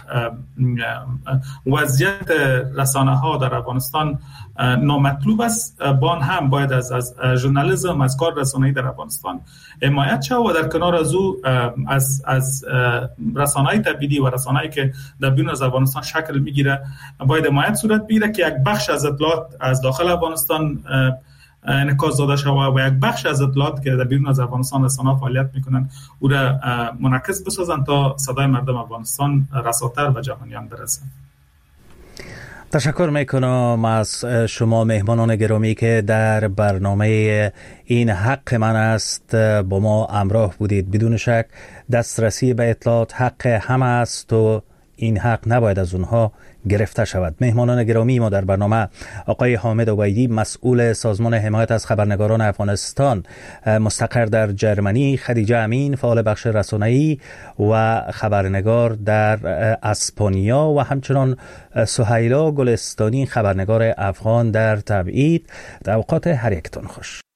وضعیت رسانه‌ها در افغانستان نامطلوب است، بان هم باید از از ژورنالیسم، از کار رسانه‌ای در افغانستان حمایت شود و در کنار از او از از رسانه‌های تبعیدی و رسانه‌ای که در بیرون از افغانستان شکل میگیره باید حمایت صورت بگیره که یک بخش از اطلاعات از داخل افغانستان انعکاس داده شود و یک بخش از اطلاعات که در بیرون از افغانستان رسانه‌ها فعالیت میکنن او را منعکس بسازن تا صدای مردم افغانستان رساتر و جهانیان برسه. تشکر میکنم از شما مهمانان گرامی که در برنامه این حق من است با ما همراه بودید. بدون شک دسترسی به اطلاعات حق همه است و این حق نباید از اونها گرفته شود. مهمانان گرامی ما در برنامه آقای حامد عبیدی، مسئول سازمان حمایت از خبرنگاران افغانستان مستقر در جرمنی، خدیجه امین فعال بخش رسانه‌ای و خبرنگار در اسپانیا و همچنان سهیلا گلستانی خبرنگار افغان در تبعید. اوقات هر یکتون خوش.